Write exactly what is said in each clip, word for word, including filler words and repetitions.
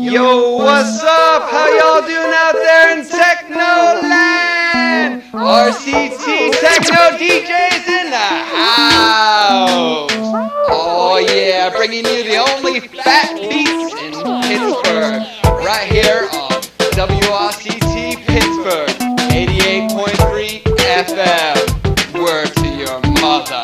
Yo, what's up? How y'all doing out there in Technoland? R C T Techno D Js in the house. Oh yeah, bringing you the only fat beats in Pittsburgh. Right here on W R C T Pittsburgh, eighty-eight point three F M. Word to your mother.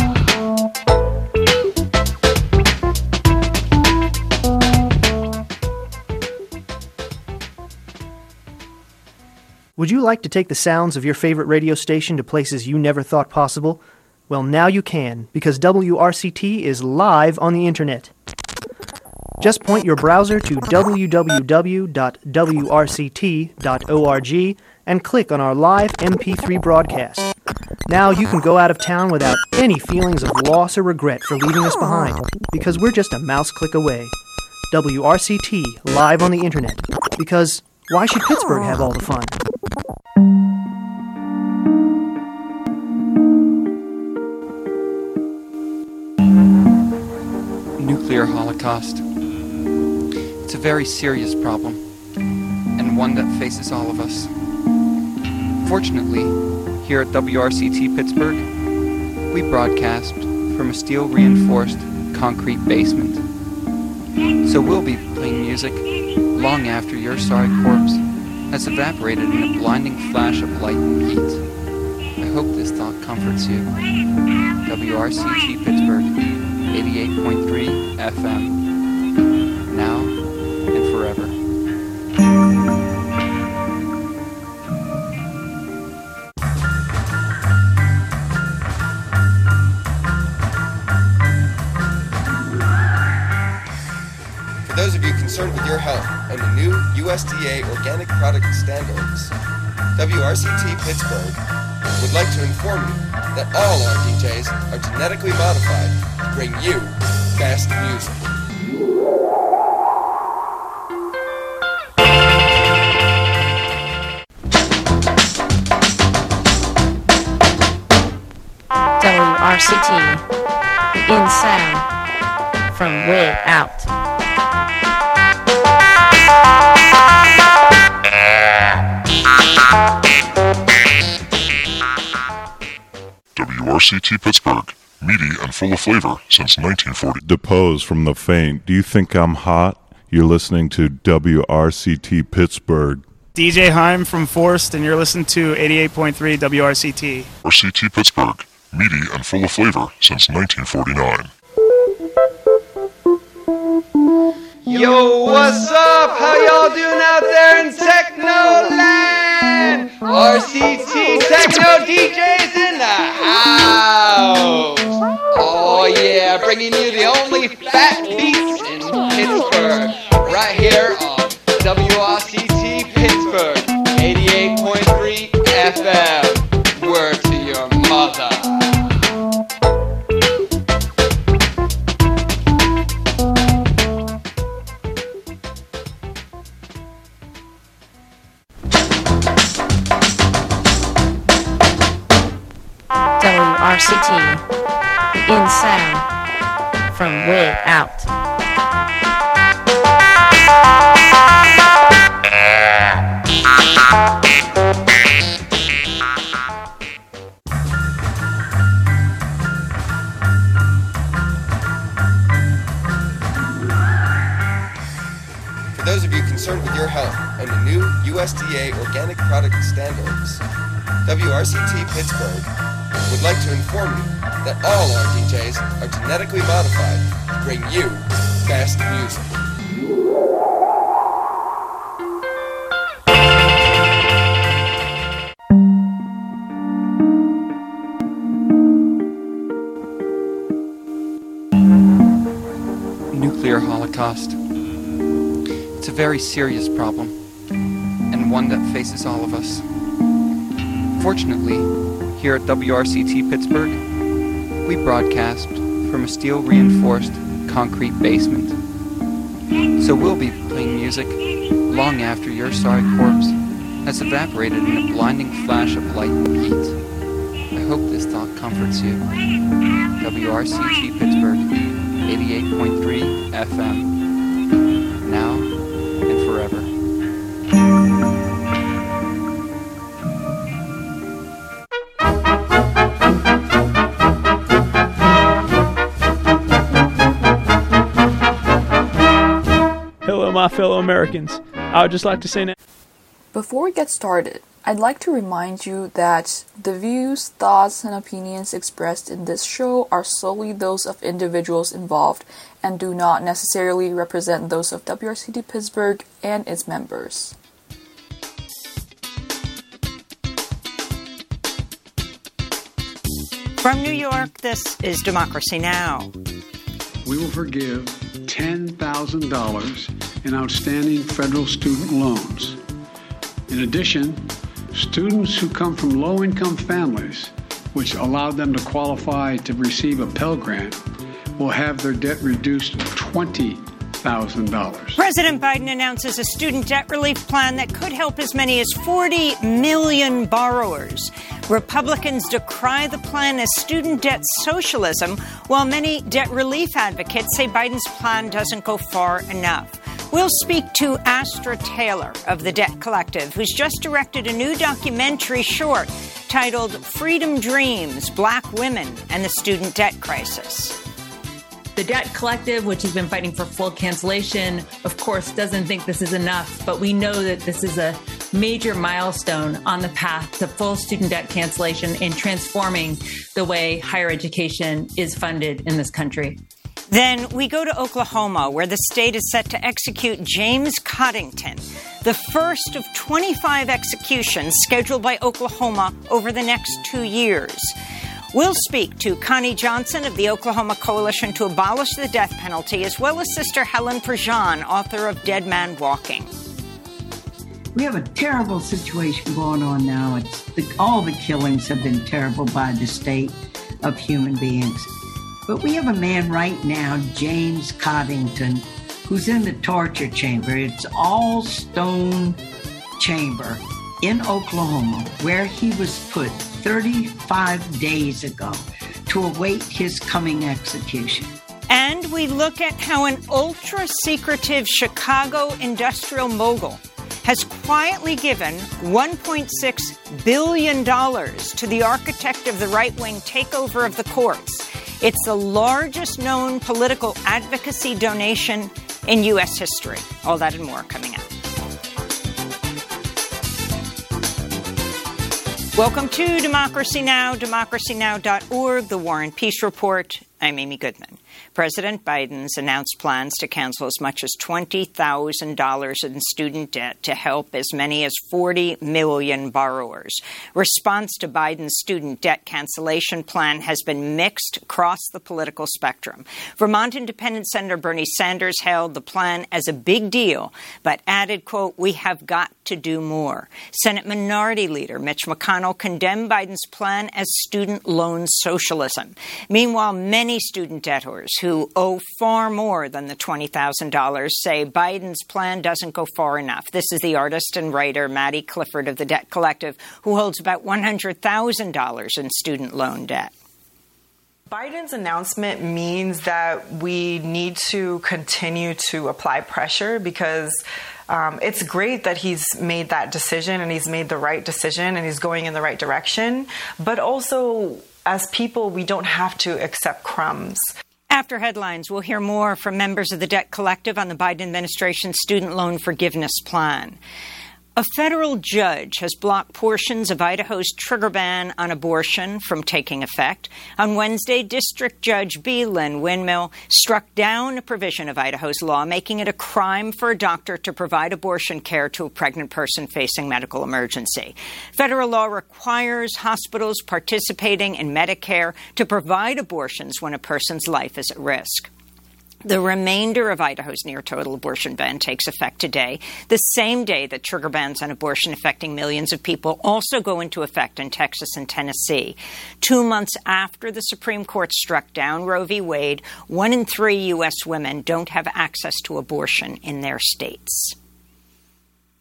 Would you like to take the sounds of your favorite radio station to places you never thought possible? Well, now you can, because W R C T is live on the internet. Just point your browser to w w w dot w r c t dot org and click on our live M P three broadcast. Now you can go out of town without any feelings of loss or regret for leaving us behind, because we're just a mouse click away. W R C T, live on the internet, because why should Pittsburgh have all the fun? Nuclear holocaust. It's a very serious problem, and one that faces all of us. Fortunately, here at W R C T Pittsburgh, we broadcast from a steel-reinforced concrete basement. So we'll be playing music long after your sorry corpse has evaporated in a blinding flash of light and heat. I hope this thought comforts you. W R C T Pittsburgh, eighty-eight point three F M. Now and forever. For those of you concerned with your health and the new U S D A organic product standards, W R C T Pittsburgh would like to inform you that all our D Js are genetically modified to bring you best music. W R C T, the in sound from way out. W R C T Pittsburgh, meaty and full of flavor since nineteen forty. Depose from the faint. Do you think I'm hot? You're listening to W R C T Pittsburgh. D J Heim from Forst, and you're listening to eighty-eight point three W R C T. R C T Pittsburgh, meaty and full of flavor since nineteen forty-nine. Yo, what's up? How y'all doing out there in Technoland? R C T Techno D Js in the house. Oh yeah, bringing you the only fat beats in Pittsburgh. Right here on W R C T Pittsburgh, eighty-eight point three F M. Word to your mother. W R C T, the in sound from way out. For those of you concerned with your health and the new U S D A organic product standards, W R C T Pittsburgh would like to inform you that all our D Js are genetically modified to bring you best music. Nuclear holocaust. It's a very serious problem, and one that faces all of us. Fortunately, here at W R C T Pittsburgh, we broadcast from a steel-reinforced concrete basement. So we'll be playing music long after your sorry corpse has evaporated in a blinding flash of light and heat. I hope this thought comforts you. W R C T Pittsburgh, eighty-eight point three F M. Now forever. Hello, my fellow Americans. I would just like to say now. Before we get started, I'd like to remind you that the views, thoughts, and opinions expressed in this show are solely those of individuals involved and do not necessarily represent those of W R C T Pittsburgh and its members. From New York, this is Democracy Now! We will forgive ten thousand dollars in outstanding federal student loans. In addition, students who come from low-income families, which allowed them to qualify to receive a Pell Grant, will have their debt reduced to twenty thousand dollars. President Biden announces a student debt relief plan that could help as many as forty million borrowers. Republicans decry the plan as student debt socialism, while many debt relief advocates say Biden's plan doesn't go far enough. We'll speak to Astra Taylor of the Debt Collective, who's just directed a new documentary short titled Freedom Dreams, Black Women and the Student Debt Crisis. The Debt Collective, which has been fighting for full cancellation, of course, doesn't think this is enough, but we know that this is a major milestone on the path to full student debt cancellation and transforming the way higher education is funded in this country. Then we go to Oklahoma, where the state is set to execute James Coddington, the first of twenty-five executions scheduled by Oklahoma over the next two years. We'll speak to Connie Johnson of the Oklahoma Coalition to Abolish the Death Penalty, as well as Sister Helen Prejean, author of Dead Man Walking. We have a terrible situation going on now. It's the, all the killings have been terrible by the state of human beings. But we have a man right now, James Coddington, who's in the torture chamber. It's all stone chamber in Oklahoma, where he was put thirty-five days ago to await his coming execution. And we look at how an ultra-secretive Chicago industrial mogul has quietly given one point six billion dollars to the architect of the right-wing takeover of the courts. It's the largest known political advocacy donation in U S history. All that and more coming up. Welcome to Democracy Now!, democracy now dot org, the War and Peace Report. I'm Amy Goodman. President Biden's announced plans to cancel as much as twenty thousand dollars in student debt to help as many as forty million borrowers. Response to Biden's student debt cancellation plan has been mixed across the political spectrum. Vermont Independent Senator Bernie Sanders hailed the plan as a big deal, but added, quote, "We have got to do more." Senate Minority Leader Mitch McConnell condemned Biden's plan as student loan socialism. Meanwhile, many student debtors who owe far more than the twenty thousand dollars say Biden's plan doesn't go far enough. This is the artist and writer Maddie Clifford of the Debt Collective, who holds about one hundred thousand dollars in student loan debt. Biden's announcement means that we need to continue to apply pressure because um, it's great that he's made that decision and he's made the right decision and he's going in the right direction. But also, as people, we don't have to accept crumbs. After headlines, we'll hear more from members of the Debt Collective on the Biden administration's student loan forgiveness plan. A federal judge has blocked portions of Idaho's trigger ban on abortion from taking effect. On Wednesday, District Judge B. Lynn Windmill struck down a provision of Idaho's law making it a crime for a doctor to provide abortion care to a pregnant person facing medical emergency. Federal law requires hospitals participating in Medicare to provide abortions when a person's life is at risk. The remainder of Idaho's near-total abortion ban takes effect today, the same day that trigger bans on abortion affecting millions of people also go into effect in Texas and Tennessee. Two months after the Supreme Court struck down Roe v. Wade, one in three U S women don't have access to abortion in their states.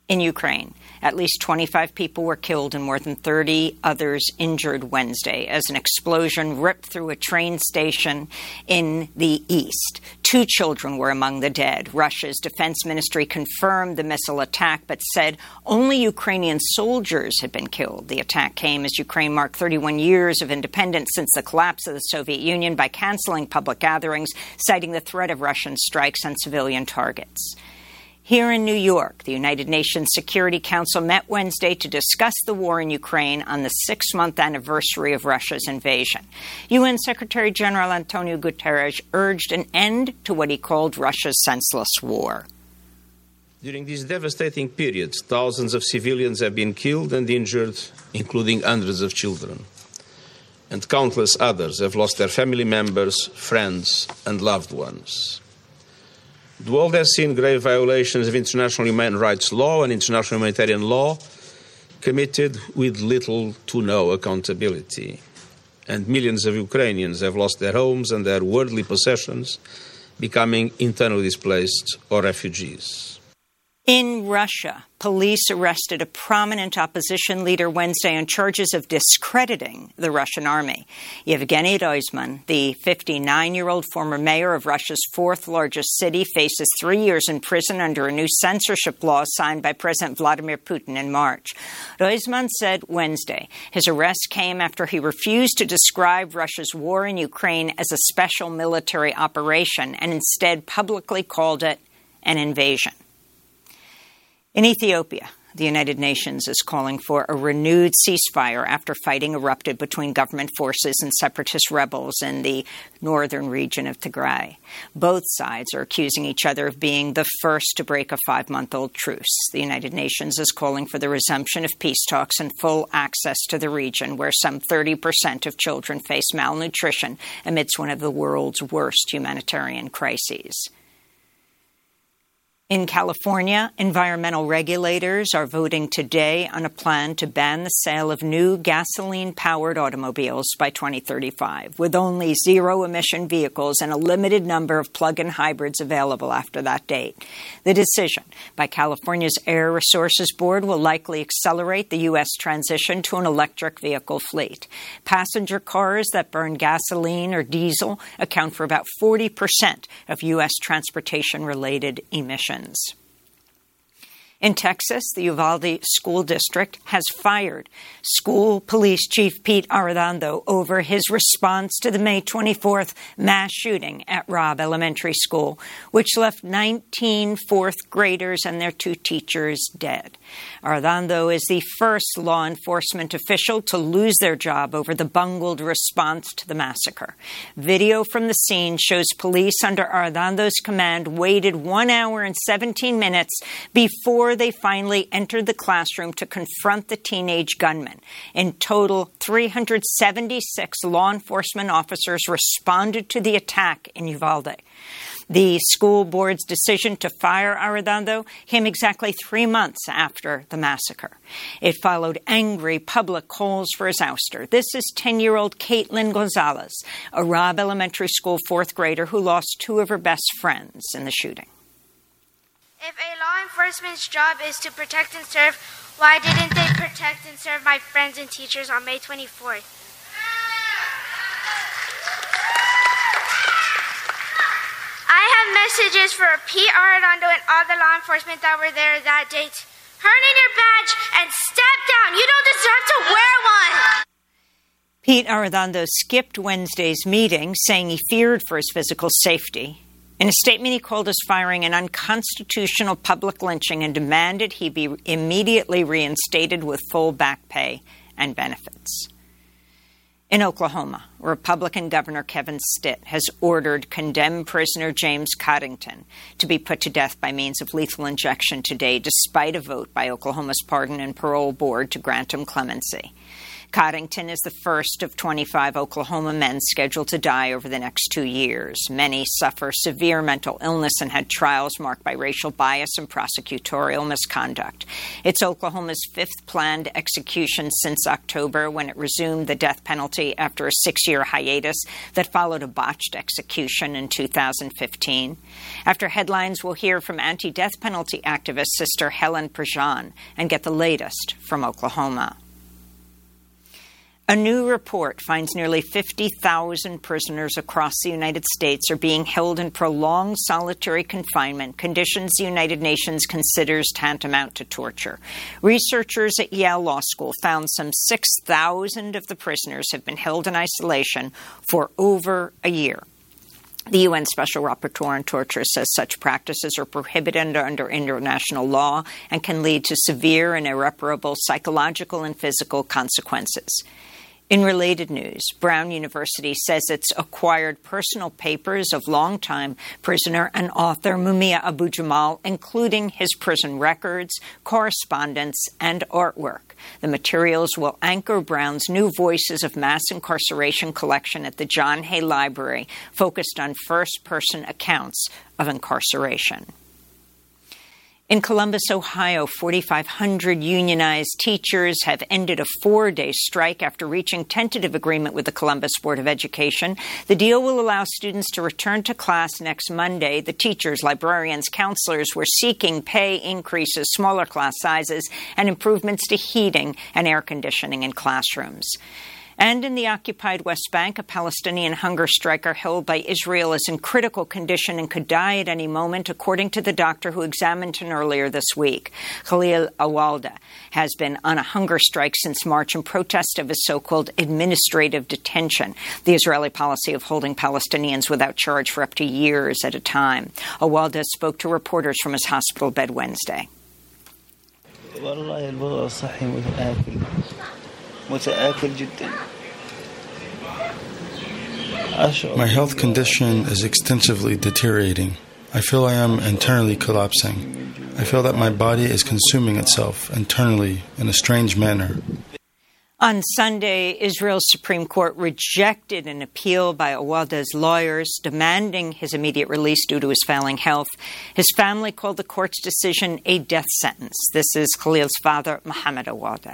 in Ukraine. At least twenty-five people were killed and more than thirty others injured Wednesday as an explosion ripped through a train station in the east. Two children were among the dead. Russia's defense ministry confirmed the missile attack but said only Ukrainian soldiers had been killed. The attack came as Ukraine marked thirty-one years of independence since the collapse of the Soviet Union by canceling public gatherings, citing the threat of Russian strikes on civilian targets. Here in New York, the United Nations Security Council met Wednesday to discuss the war in Ukraine on the six-month anniversary of Russia's invasion. U N Secretary General Antonio Guterres urged an end to what he called Russia's senseless war. During this devastating period, thousands of civilians have been killed and injured, including hundreds of children. And countless others have lost their family members, friends, and loved ones. The world has seen grave violations of international human rights law and international humanitarian law committed with little to no accountability. And millions of Ukrainians have lost their homes and their worldly possessions, becoming internally displaced or refugees. In Russia, police arrested a prominent opposition leader Wednesday on charges of discrediting the Russian army. Yevgeny Roizman, the fifty-nine-year-old former mayor of Russia's fourth-largest city, faces three years in prison under a new censorship law signed by President Vladimir Putin in March. Roizman said Wednesday his arrest came after he refused to describe Russia's war in Ukraine as a special military operation and instead publicly called it an invasion. In Ethiopia, the United Nations is calling for a renewed ceasefire after fighting erupted between government forces and separatist rebels in the northern region of Tigray. Both sides are accusing each other of being the first to break a five-month-old truce. The United Nations is calling for the resumption of peace talks and full access to the region, where some thirty percent of children face malnutrition amidst one of the world's worst humanitarian crises. In California, environmental regulators are voting today on a plan to ban the sale of new gasoline-powered automobiles by twenty thirty-five, with only zero-emission vehicles and a limited number of plug-in hybrids available after that date. The decision by California's Air Resources Board will likely accelerate the U S transition to an electric vehicle fleet. Passenger cars that burn gasoline or diesel account for about forty percent of U S transportation-related emissions. In Texas, the Uvalde School District has fired School Police Chief Pete Arredondo over his response to the May twenty-fourth mass shooting at Robb Elementary School, which left nineteen fourth graders and their two teachers dead. Arredondo is the first law enforcement official to lose their job over the bungled response to the massacre. Video from the scene shows police under Arredondo's command waited one hour and seventeen minutes before they finally entered the classroom to confront the teenage gunman. In total, three hundred seventy-six law enforcement officers responded to the attack in Uvalde. The school board's decision to fire Arredondo came exactly three months after the massacre. It followed angry public calls for his ouster. This is ten-year-old Caitlin Gonzalez, a Robb Elementary School fourth grader who lost two of her best friends in the shooting. If a law enforcement's job is to protect and serve, why didn't they protect and serve my friends and teachers on May twenty-fourth? I have messages for Pete Arredondo and all the law enforcement that were there that date. Turn in your badge and step down. You don't deserve to wear one. Pete Arredondo skipped Wednesday's meeting, saying he feared for his physical safety. In a statement, he called his firing an unconstitutional public lynching and demanded he be immediately reinstated with full back pay and benefits. In Oklahoma, Republican Governor Kevin Stitt has ordered condemned prisoner James Coddington to be put to death by means of lethal injection today, despite a vote by Oklahoma's Pardon and Parole Board to grant him clemency. Coddington is the first of twenty-five Oklahoma men scheduled to die over the next two years. Many suffer severe mental illness and had trials marked by racial bias and prosecutorial misconduct. It's Oklahoma's fifth planned execution since October, when it resumed the death penalty after a six-year hiatus that followed a botched execution in two thousand fifteen. After headlines, we'll hear from anti-death penalty activist Sister Helen Prejean and get the latest from Oklahoma. A new report finds nearly fifty thousand prisoners across the United States are being held in prolonged solitary confinement, conditions the United Nations considers tantamount to torture. Researchers at Yale Law School found some six thousand of the prisoners have been held in isolation for over a year. The U N Special Rapporteur on Torture says such practices are prohibited under, under international law and can lead to severe and irreparable psychological and physical consequences. In related news, Brown University says it's acquired personal papers of longtime prisoner and author Mumia Abu-Jamal, including his prison records, correspondence, and artwork. The materials will anchor Brown's new Voices of Mass Incarceration collection at the John Hay Library, focused on first-person accounts of incarceration. In Columbus, Ohio, forty-five hundred unionized teachers have ended a four-day strike after reaching tentative agreement with the Columbus Board of Education. The deal will allow students to return to class next Monday. The teachers, librarians, counselors were seeking pay increases, smaller class sizes, and improvements to heating and air conditioning in classrooms. And in the occupied West Bank, a Palestinian hunger striker held by Israel is in critical condition and could die at any moment, according to the doctor who examined him earlier this week. Khalil Awalda has been on a hunger strike since March in protest of his so-called administrative detention, the Israeli policy of holding Palestinians without charge for up to years at a time. Awalda spoke to reporters from his hospital bed Wednesday. My health condition is extensively deteriorating. I feel I am internally collapsing. I feel that my body is consuming itself internally in a strange manner. On Sunday, Israel's Supreme Court rejected an appeal by Awalda's lawyers demanding his immediate release due to his failing health. His family called the court's decision a death sentence. This is Khalil's father, Mohammed Awalda.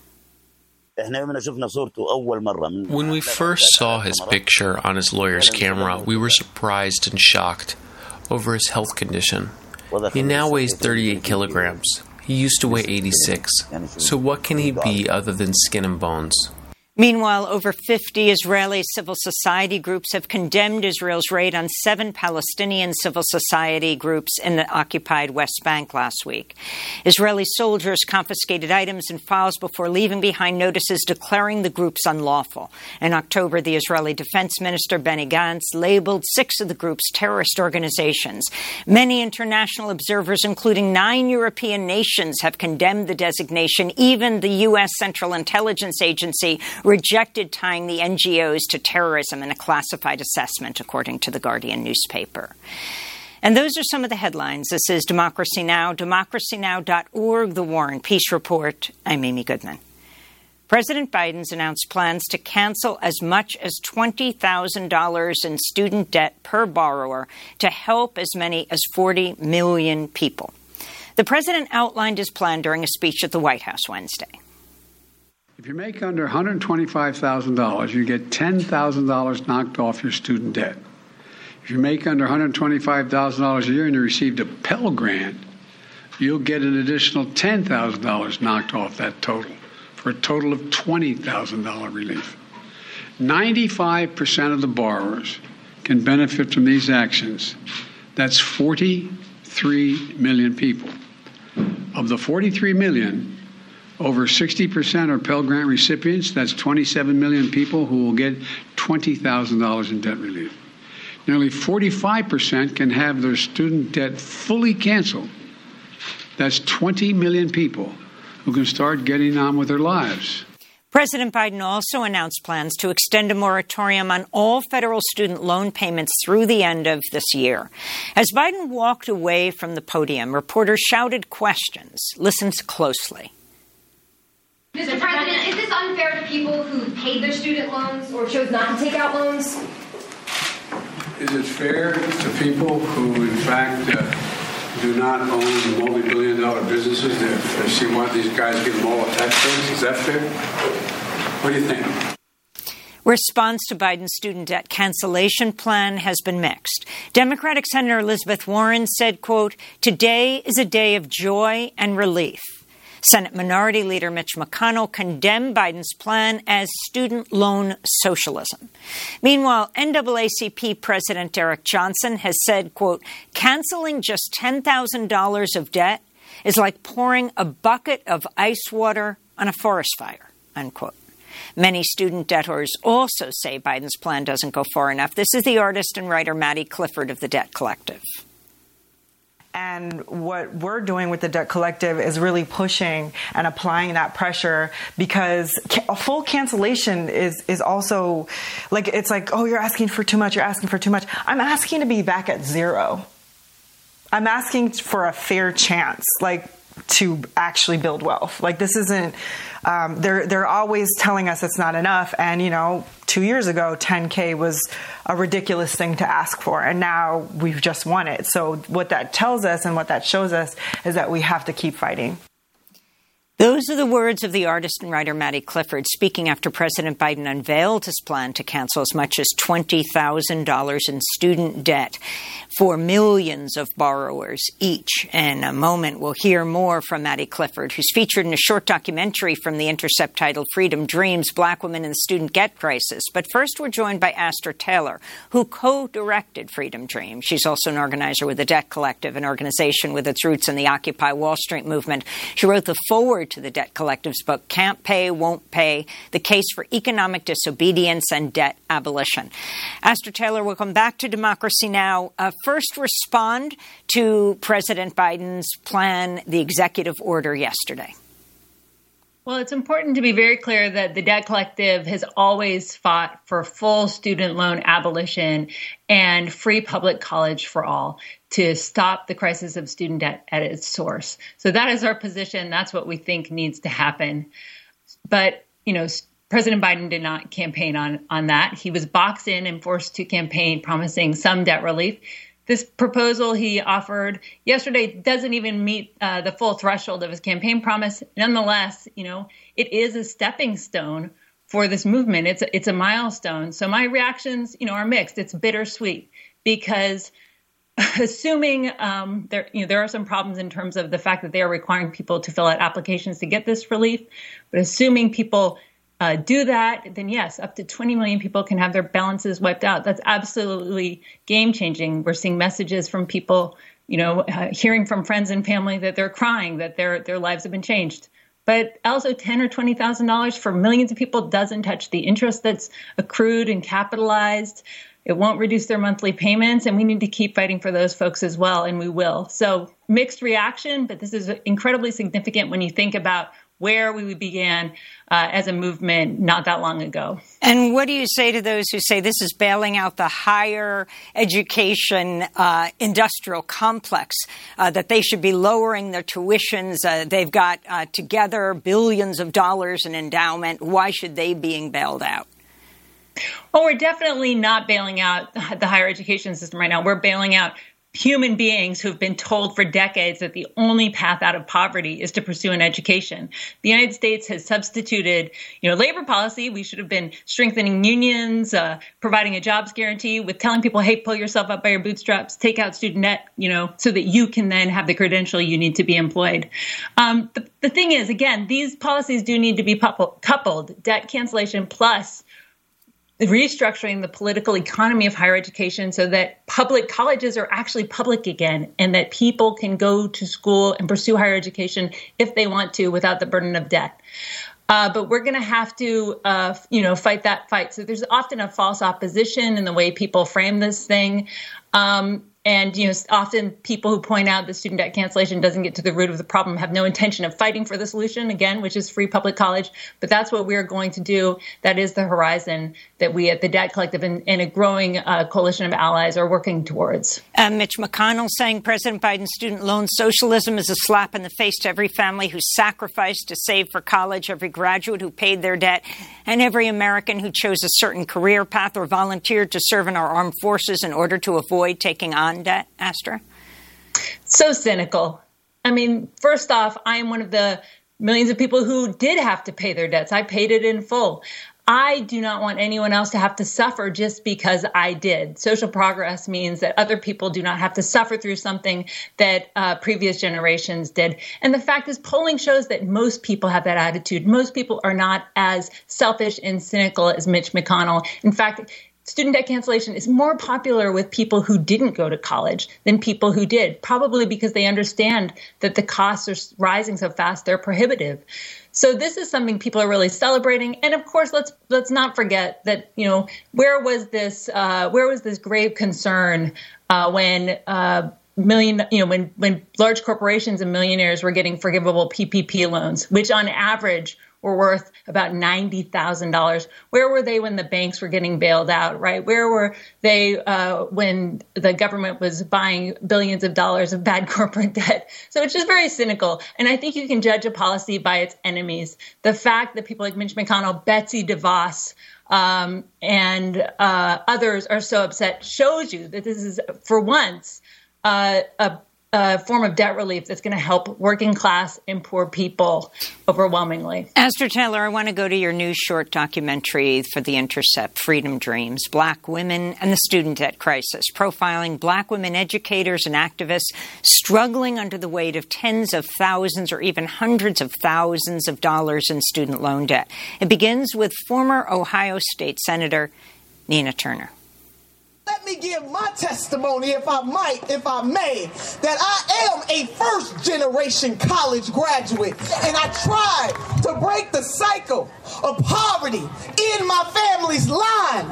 When we first saw his picture on his lawyer's camera, we were surprised and shocked over his health condition. He now weighs thirty-eight kilograms. He used to weigh eighty-six. So what can he be other than skin and bones? Meanwhile, over fifty Israeli civil society groups have condemned Israel's raid on seven Palestinian civil society groups in the occupied West Bank last week. Israeli soldiers confiscated items and files before leaving behind notices declaring the groups unlawful. In October, the Israeli Defense Minister Benny Gantz labeled six of the groups terrorist organizations. Many international observers, including nine European nations, have condemned the designation. Even the U S Central Intelligence Agency rejected tying the N G Os to terrorism in a classified assessment, according to the Guardian newspaper. And those are some of the headlines. This is Democracy Now!, democracy now dot org, The War and Peace Report. I'm Amy Goodman. President Biden's announced plans to cancel as much as twenty thousand dollars in student debt per borrower to help as many as forty million people. The president outlined his plan during a speech at the White House Wednesday. If you make under one hundred twenty-five thousand dollars, you get ten thousand dollars knocked off your student debt. If you make under one hundred twenty-five thousand dollars a year and you received a Pell Grant, you'll get an additional ten thousand dollars knocked off that total, for a total of twenty thousand dollars relief. ninety-five percent of the borrowers can benefit from these actions. That's forty-three million people. Of the forty-three million, over sixty percent are Pell Grant recipients. That's twenty-seven million people who will get twenty thousand dollars in debt relief. Nearly forty-five percent can have their student debt fully canceled. That's twenty million people who can start getting on with their lives. President Biden also announced plans to extend a moratorium on all federal student loan payments through the end of this year. As Biden walked away from the podium, reporters shouted questions. Listen closely. Mister President, is this unfair to people who paid their student loans or chose not to take out loans? Is it fair to people who, in fact, uh, do not own multi-billion dollar businesses that uh, see why these guys give them all a tax raise? Is that fair? What do you think? Response to Biden's student debt cancellation plan has been mixed. Democratic Senator Elizabeth Warren said, quote, "Today is a day of joy and relief." Senate Minority Leader Mitch McConnell condemned Biden's plan as student loan socialism. Meanwhile, N double A C P President Derek Johnson has said, quote, "Canceling just ten thousand dollars of debt is like pouring a bucket of ice water on a forest fire," unquote. Many student debtors also say Biden's plan doesn't go far enough. This is the artist and writer Maddie Clifford of the Debt Collective. And what we're doing with the Debt Collective is really pushing and applying that pressure, because a full cancellation is, is also like, it's like, oh, you're asking for too much, you're asking for too much. I'm asking to be back at zero. I'm asking for a fair chance, like, to actually build wealth. Like, this isn't, um, they're, they're always telling us it's not enough. And, you know, two years ago, ten K was a ridiculous thing to ask for. And now we've just won it. So what that tells us and what that shows us is that we have to keep fighting. Those are the words of the artist and writer Maddie Clifford speaking after President Biden unveiled his plan to cancel as much as twenty thousand dollars in student debt for millions of borrowers each. In a moment, we'll hear more from Maddie Clifford, who's featured in a short documentary from The Intercept titled Freedom Dreams, Black Women in the Student Debt Crisis. But first, we're joined by Astor Taylor, who co-directed Freedom Dreams. She's also an organizer with the Debt Collective, an organization with its roots in the Occupy Wall Street movement. She wrote the foreword to the Debt Collective's book, Can't Pay, Won't Pay, The Case for Economic Disobedience and Debt Abolition. Astor Taylor, welcome back to Democracy Now! Uh, first, respond to President Biden's plan, the executive order yesterday. Well, it's important to be very clear that the Debt Collective has always fought for full student loan abolition and free public college for all, to stop the crisis of student debt at its source. So that is our position. That's what we think needs to happen. But, you know, President Biden did not campaign on, on that. He was boxed in and forced to campaign promising some debt relief. This proposal he offered yesterday doesn't even meet uh, the full threshold of his campaign promise. Nonetheless, you know, it is a stepping stone for this movement. It's a, it's a milestone. So my reactions, you know, are mixed. It's bittersweet because assuming um, there, you know, there are some problems in terms of the fact that they are requiring people to fill out applications to get this relief, but assuming people uh, do that, then yes, up to twenty million people can have their balances wiped out. That's absolutely game changing. We're seeing messages from people, you know, uh, hearing from friends and family that they're crying, that their their lives have been changed. But also ten or twenty thousand dollars for millions of people doesn't touch the interest that's accrued and capitalized. It won't reduce their monthly payments, and we need to keep fighting for those folks as well, and we will. So mixed reaction, but this is incredibly significant when you think about where we began uh, as a movement not that long ago. And what do you say to those who say this is bailing out the higher education uh, industrial complex, uh, that they should be lowering their tuitions? Uh, they've got uh, together billions of dollars in endowment. Why should they be being bailed out? Well, we're definitely not bailing out the higher education system right now. We're bailing out human beings who've been told for decades that the only path out of poverty is to pursue an education. The United States has substituted, you know, labor policy. We should have been strengthening unions, uh, providing a jobs guarantee, with telling people, hey, pull yourself up by your bootstraps, take out student debt, you know, so that you can then have the credential you need to be employed. Um, the, the thing is, again, these policies do need to be coupled, debt cancellation plus restructuring the political economy of higher education so that public colleges are actually public again, and that people can go to school and pursue higher education if they want to without the burden of debt. Uh, but we're going to have to, uh, you know, fight that fight. So there's often a false opposition in the way people frame this thing. Um, and, you know, often people who point out that student debt cancellation doesn't get to the root of the problem have no intention of fighting for the solution, again, which is free public college. But that's what we're going to do. That is the horizon that we at the Debt Collective and, and a growing uh, coalition of allies are working towards. Uh, Mitch McConnell saying President Biden's student loan socialism is a slap in the face to every family who sacrificed to save for college, every graduate who paid their debt, and every American who chose a certain career path or volunteered to serve in our armed forces in order to avoid taking on debt. Astra? So cynical. I mean, first off, I am one of the millions of people who did have to pay their debts. I paid it in full. I do not want anyone else to have to suffer just because I did. Social progress means that other people do not have to suffer through something that uh, previous generations did. And the fact is, polling shows that most people have that attitude. Most people are not as selfish and cynical as Mitch McConnell. In fact, student debt cancellation is more popular with people who didn't go to college than people who did, probably because they understand that the costs are rising so fast, they're prohibitive. So this is something people are really celebrating. And of course, let's let's not forget that, you know, where was this uh, where was this grave concern uh, when uh, million, you know, when when large corporations and millionaires were getting forgivable P P P loans, which on average were worth about ninety thousand dollars. Where were they when the banks were getting bailed out, right? Where were they uh, when the government was buying billions of dollars of bad corporate debt? So it's just very cynical. And I think you can judge a policy by its enemies. The fact that people like Mitch McConnell, Betsy DeVos, um, and uh, others are so upset shows you that this is, for once, uh, a a form of debt relief that's going to help working class and poor people overwhelmingly. Astra Taylor, I want to go to your new short documentary for The Intercept, Freedom Dreams, Black Women and the Student Debt Crisis, profiling Black women educators and activists struggling under the weight of tens of thousands or even hundreds of thousands of dollars in student loan debt. It begins with former Ohio State Senator Nina Turner. Let me give my testimony, if I might, if I may, that I am a first-generation college graduate, and I tried to break the cycle of poverty in my family's line.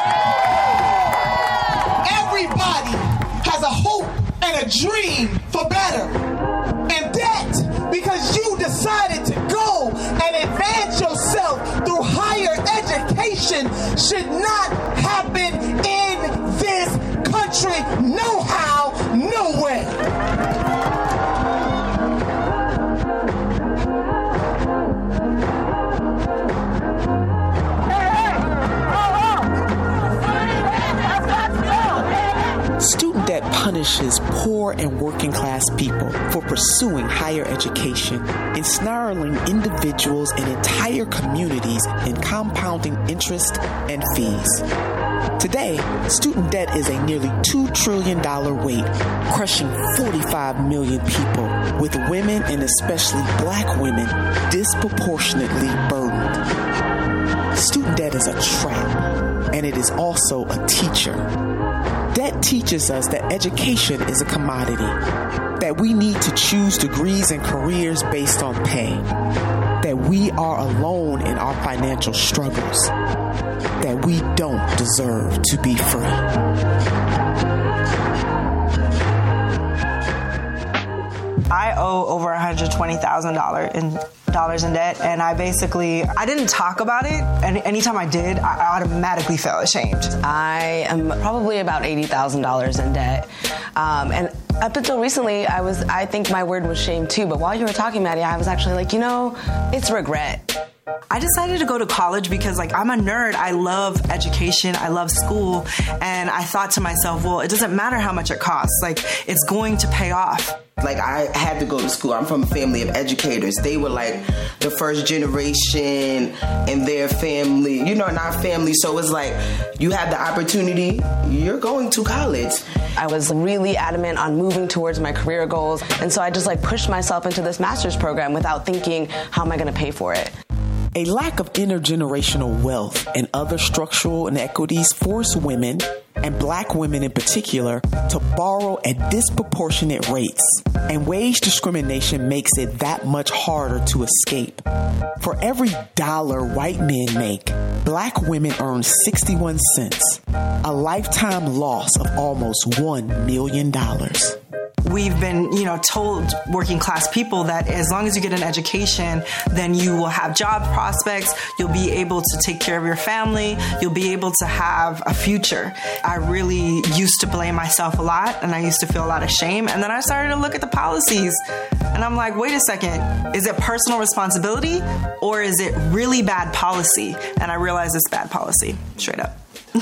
Everybody has a hope and a dream for better. And that, because you decided to go and advance yourself through higher education, should not happen in this country. No how, no way. Student debt punishes poor and working class people for pursuing higher education, ensnaring individuals and entire communities in compounding interest and fees. Today, student debt is a nearly two trillion dollars weight, crushing forty-five million people, with women and especially Black women disproportionately burdened. Student debt is a trap, and it is also a teacher. Debt teaches us that education is a commodity, that we need to choose degrees and careers based on pay, that we are alone in our financial struggles, that we don't deserve to be free. I owe over one hundred twenty thousand dollars in dollars in debt, and I basically, I didn't talk about it, and anytime I did, I automatically felt ashamed. I am probably about eighty thousand dollars in debt, um, and up until recently, I was, I think my word was shame too, but while you were talking, Maddie, I was actually like, you know, it's regret. I decided to go to college because, like, I'm a nerd. I love education. I love school. And I thought to myself, well, it doesn't matter how much it costs. Like, it's going to pay off. Like, I had to go to school. I'm from a family of educators. They were like the first generation in their family, you know, in our family. So it's like, you have the opportunity, you're going to college. I was really adamant on moving towards my career goals. And so I just like pushed myself into this master's program without thinking, how am I going to pay for it? A lack of intergenerational wealth and other structural inequities force women, and black women in particular, to borrow at disproportionate rates. And wage discrimination makes it that much harder to escape. For every dollar white men make, black women earn sixty-one cents, a lifetime loss of almost one million dollars. We've been, you know, told working class people that as long as you get an education, then you will have job prospects, you'll be able to take care of your family, you'll be able to have a future. I really used to blame myself a lot, and I used to feel a lot of shame. And then I started to look at the policies, and I'm like, wait a second, is it personal responsibility or is it really bad policy? And I realized it's bad policy, straight up.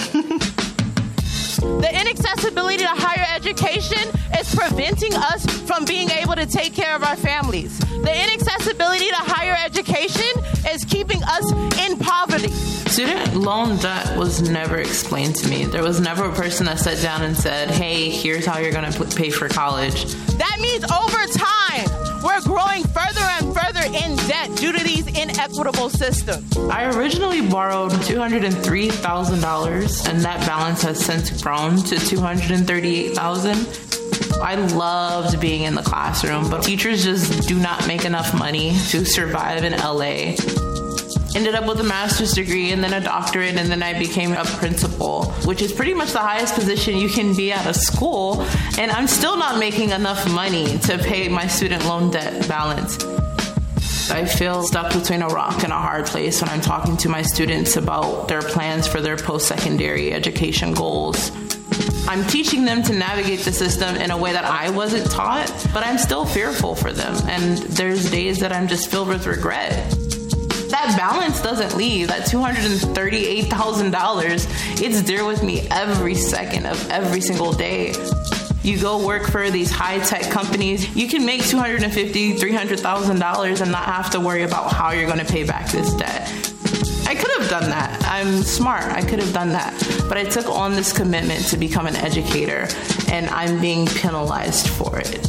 The inaccessibility to higher education is preventing us from being able to take care of our families. The inaccessibility to higher education is keeping us in poverty. Student loan debt was never explained to me. There was never a person that sat down and said, hey, here's how you're going to pay for college. That means over time, we're growing further and further in debt due to these inequitable systems. I originally borrowed two hundred three thousand dollars, and that balance has since grown to two hundred thirty-eight thousand dollars. I loved being in the classroom, but teachers just do not make enough money to survive in L A. Ended up with a master's degree and then a doctorate, and then I became a principal, which is pretty much the highest position you can be at a school, and I'm still not making enough money to pay my student loan debt balance. I feel stuck between a rock and a hard place when I'm talking to my students about their plans for their post-secondary education goals. I'm teaching them to navigate the system in a way that I wasn't taught, but I'm still fearful for them, and there's days that I'm just filled with regret. That balance doesn't leave. That two hundred thirty-eight thousand dollars, it's there with me every second of every single day. You go work for these high-tech companies, you can make two hundred fifty thousand dollars, three hundred thousand dollars and not have to worry about how you're going to pay back this debt. I could have done that. I'm smart. I could have done that. But I took on this commitment to become an educator, and I'm being penalized for it.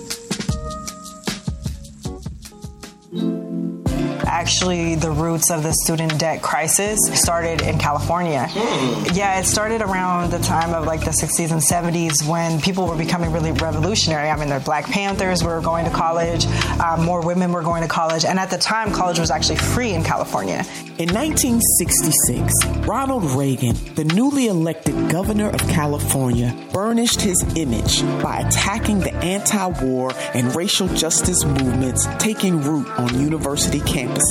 Actually, the roots of the student debt crisis started in California. Mm. Yeah, it started around the time of like the sixties and seventies when people were becoming really revolutionary. I mean, the Black Panthers were going to college, um, more women were going to college, and at the time, college was actually free in California. In nineteen sixty-six, Ronald Reagan, the newly elected governor of California, burnished his image by attacking the anti-war and racial justice movements taking root on university campuses.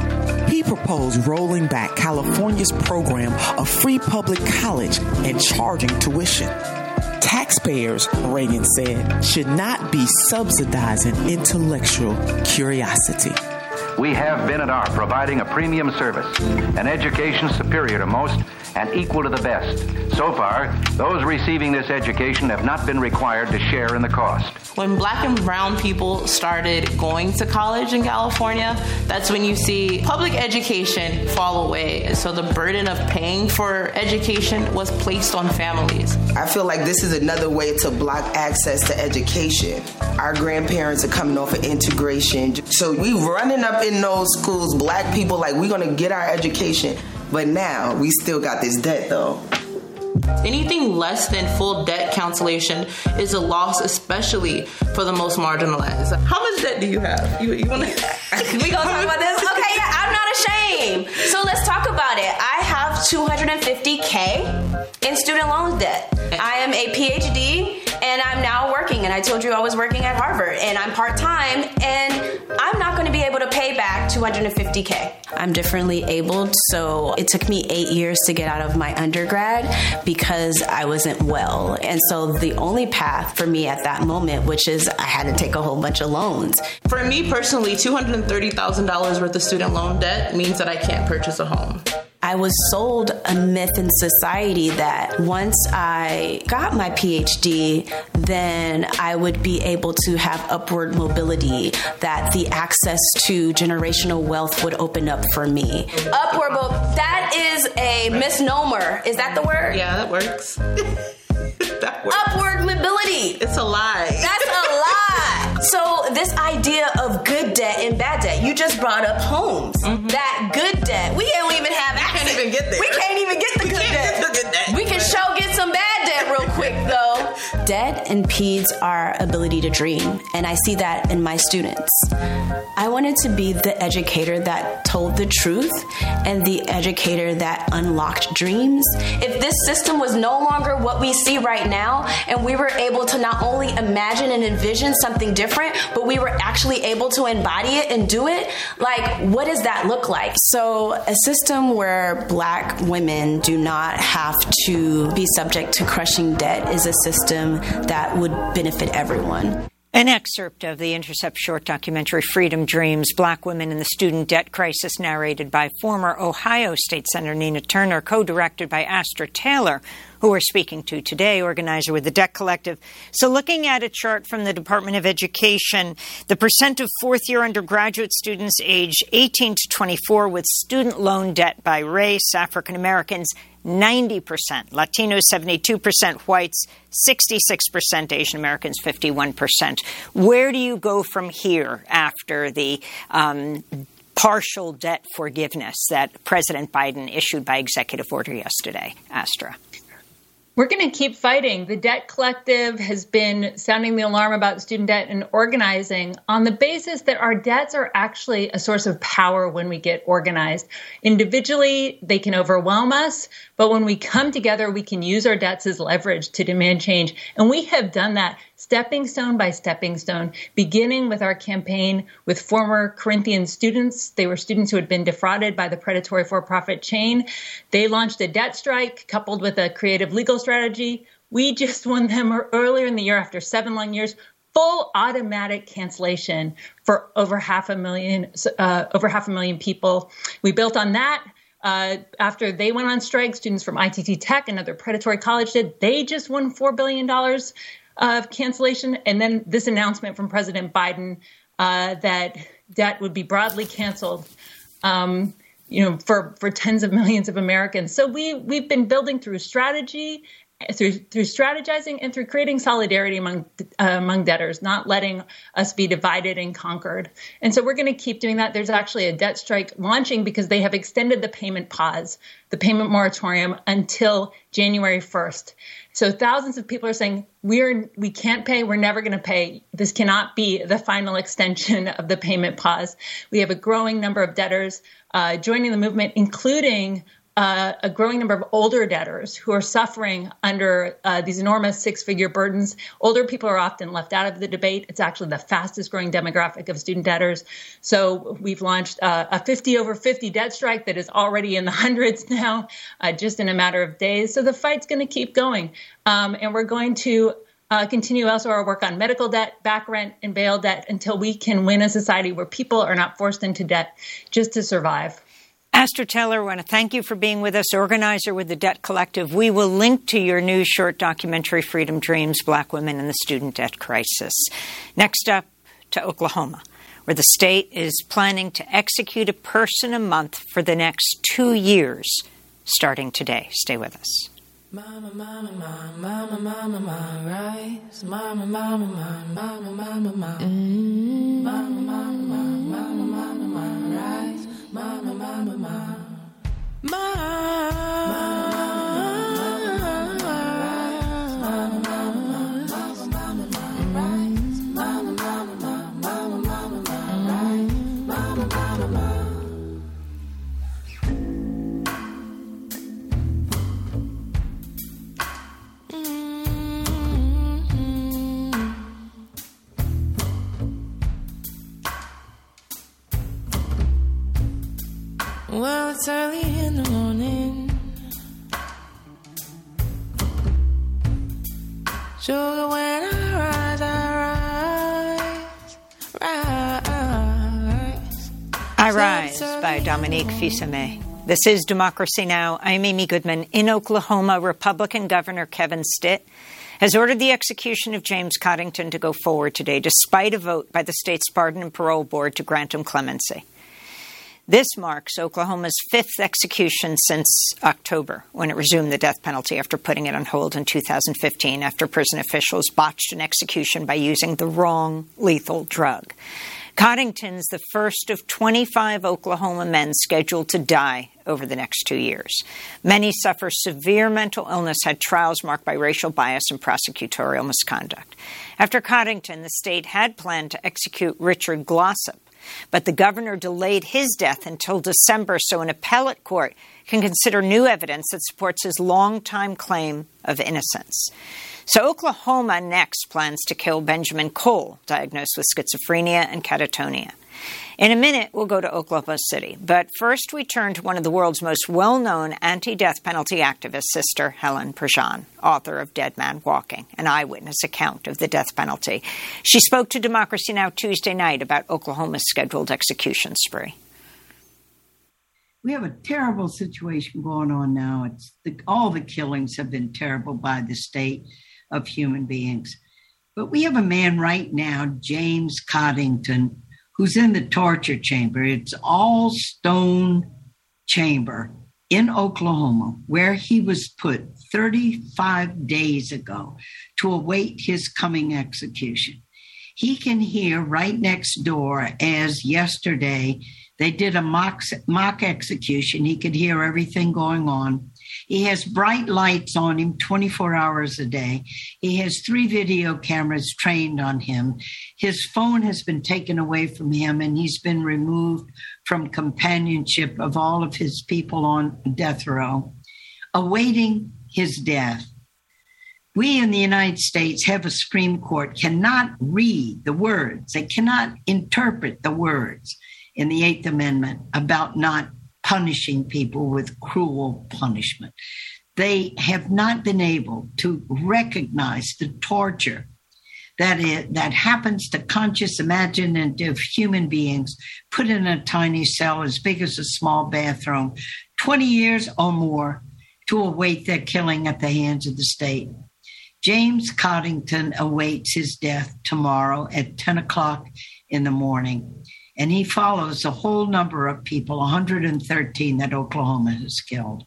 He proposed rolling back California's program of free public college and charging tuition. Taxpayers, Reagan said, should not be subsidizing intellectual curiosity. We have been and are providing a premium service, an education superior to most and equal to the best. So far, those receiving this education have not been required to share in the cost. When Black and brown people started going to college in California, that's when you see public education fall away. So the burden of paying for education was placed on families. I feel like this is another way to block access to education. Our grandparents are coming off of integration. So we running up in those schools, Black people, like we're going to get our education. But now we still got this debt, though. Anything less than full debt cancellation is a loss, especially for the most marginalized. How much debt do you have? You, you want to? We gonna talk about this? Okay, yeah, I'm not ashamed. So let's talk about it. I have two hundred fifty thousand in student loan debt. I am a P H D, and I'm now working. And I told you I was working at Harvard, and I'm part time, and I'm not going to be able to pay back two hundred fifty thousand. I'm differently abled, so it took me eight years to get out of my undergrad because I wasn't well. And so the only path for me at that moment, which is I had to take a whole bunch of loans. For me personally, two hundred thirty thousand dollars worth of student loan debt means that I can't purchase a home. I was sold a myth in society that once I got my P H D, then I would be able to have upward mobility, that the access to generational wealth would open up for me. Upward mobility, that is a misnomer. Is that the word? Yeah, that works. That works. Upward mobility. It's a lie. That's a lie. So this idea of good debt and bad debt, you just brought up homes. Mm-hmm. That good debt, we don't even have access. We can't even get there. We can't even get the, we good, can't debt. get the good debt. We can show get some bad Debt impedes our ability to dream, and I see that in my students. I wanted to be the educator that told the truth and the educator that unlocked dreams. If this system was no longer what we see right now, and we were able to not only imagine and envision something different, but we were actually able to embody it and do it, like, what does that look like? So a system where Black women do not have to be subject to crushing debt is a system that would benefit everyone. An excerpt of the Intercept short documentary Freedom Dreams, Black Women in the Student Debt Crisis, narrated by former Ohio State Senator Nina Turner, co-directed by Astra Taylor, who we're speaking to today, organizer with the Debt Collective. So looking at a chart from the Department of Education, the percent of fourth-year undergraduate students aged eighteen to twenty-four with student loan debt by race, African Americans, ninety percent, Latinos, seventy-two percent, whites, sixty-six percent, Asian Americans, fifty-one percent. Where do you go from here after the um, partial debt forgiveness that President Biden issued by executive order yesterday? Astra. We're going to keep fighting. The Debt Collective has been sounding the alarm about student debt and organizing on the basis that our debts are actually a source of power when we get organized. Individually, they can overwhelm us, but when we come together, we can use our debts as leverage to demand change. And we have done that stepping stone by stepping stone, beginning with our campaign with former Corinthian students. They were students who had been defrauded by the predatory for-profit chain. They launched a debt strike coupled with a creative legal strategy. We just won them earlier in the year, after seven long years, full automatic cancellation for over half a million, uh, over half a million people. We built on that. Uh, after they went on strike, students from I T T Tech, another predatory college, did. They just won four billion dollars of cancellation. And then this announcement from President Biden uh, that debt would be broadly canceled, um, you know, for, for tens of millions of Americans. So we, we've been building through strategy, through through strategizing, and through creating solidarity among uh, among debtors, not letting us be divided and conquered. And so we're going to keep doing that. There's actually a debt strike launching because they have extended the payment pause, the payment moratorium, until January first. So thousands of people are saying, we're, we can't pay, we're never going to pay. This cannot be the final extension of the payment pause. We have a growing number of debtors uh, joining the movement, including uh, a growing number of older debtors who are suffering under uh, these enormous six-figure burdens. Older people are often left out of the debate. It's actually the fastest growing demographic of student debtors. So we've launched uh, a fifty over fifty debt strike that is already in the hundreds now, uh, just in a matter of days. So the fight's going to keep going. Um, and we're going to uh, continue also our work on medical debt, back rent, and bail debt until we can win a society where people are not forced into debt just to survive. Astra Taylor, I want to thank you for being with us, organizer with the Debt Collective. We will link to your new short documentary, Freedom Dreams, Black Women in the Student Debt Crisis. Next up to Oklahoma, where the state is planning to execute a person a month for the next two years, starting today. Stay with us. Mama, mama, mama, mama, mama, mama, rise. Mama, mama, mama, mama, mama, mama. Mm. Mama, mama, mama, mama, mama, mama, rise. Mama, mama, mama. Well, it's early in the morning. Sugar, when I rise, I rise, rise. I Rise by Dominique Fils-Aimé. This is Democracy Now! I'm Amy Goodman. In Oklahoma, Republican Governor Kevin Stitt has ordered the execution of James Coddington to go forward today, despite a vote by the state's Pardon and Parole Board to grant him clemency. This marks Oklahoma's fifth execution since October, when it resumed the death penalty after putting it on hold in two thousand fifteen after prison officials botched an execution by using the wrong lethal drug. Coddington's the first of twenty-five Oklahoma men scheduled to die over the next two years. Many suffer severe mental illness, had trials marked by racial bias and prosecutorial misconduct. After Coddington, the state had planned to execute Richard Glossop, but the governor delayed his death until December so an appellate court can consider new evidence that supports his longtime claim of innocence. So Oklahoma next plans to kill Benjamin Cole, diagnosed with schizophrenia and catatonia. In a minute, we'll go to Oklahoma City. But first, we turn to one of the world's most well-known anti-death penalty activists, Sister Helen Prejean, author of Dead Man Walking, an eyewitness account of the death penalty. She spoke to Democracy Now! Tuesday night about Oklahoma's scheduled execution spree. We have a terrible situation going on now. It's the, all the killings have been terrible by the state of human beings. But we have a man right now, James Coddington, who's in the torture chamber. It's all stone chamber in Oklahoma, where he was put thirty-five days ago to await his coming execution. He can hear right next door, as yesterday they did a mock, mock execution. He could hear everything going on. He has bright lights on him twenty-four hours a day. He has three video cameras trained on him. His phone has been taken away from him, and he's been removed from companionship of all of his people on death row, awaiting his death. We in the United States have a Supreme Court, cannot read the words. They cannot interpret the words in the Eighth Amendment about not punishing people with cruel punishment. They have not been able to recognize the torture that it, that happens to conscious, imaginative human beings put in a tiny cell as big as a small bathroom, twenty years or more, to await their killing at the hands of the state. James Coddington awaits his death tomorrow at ten o'clock in the morning. And he follows a whole number of people, one hundred thirteen that Oklahoma has killed.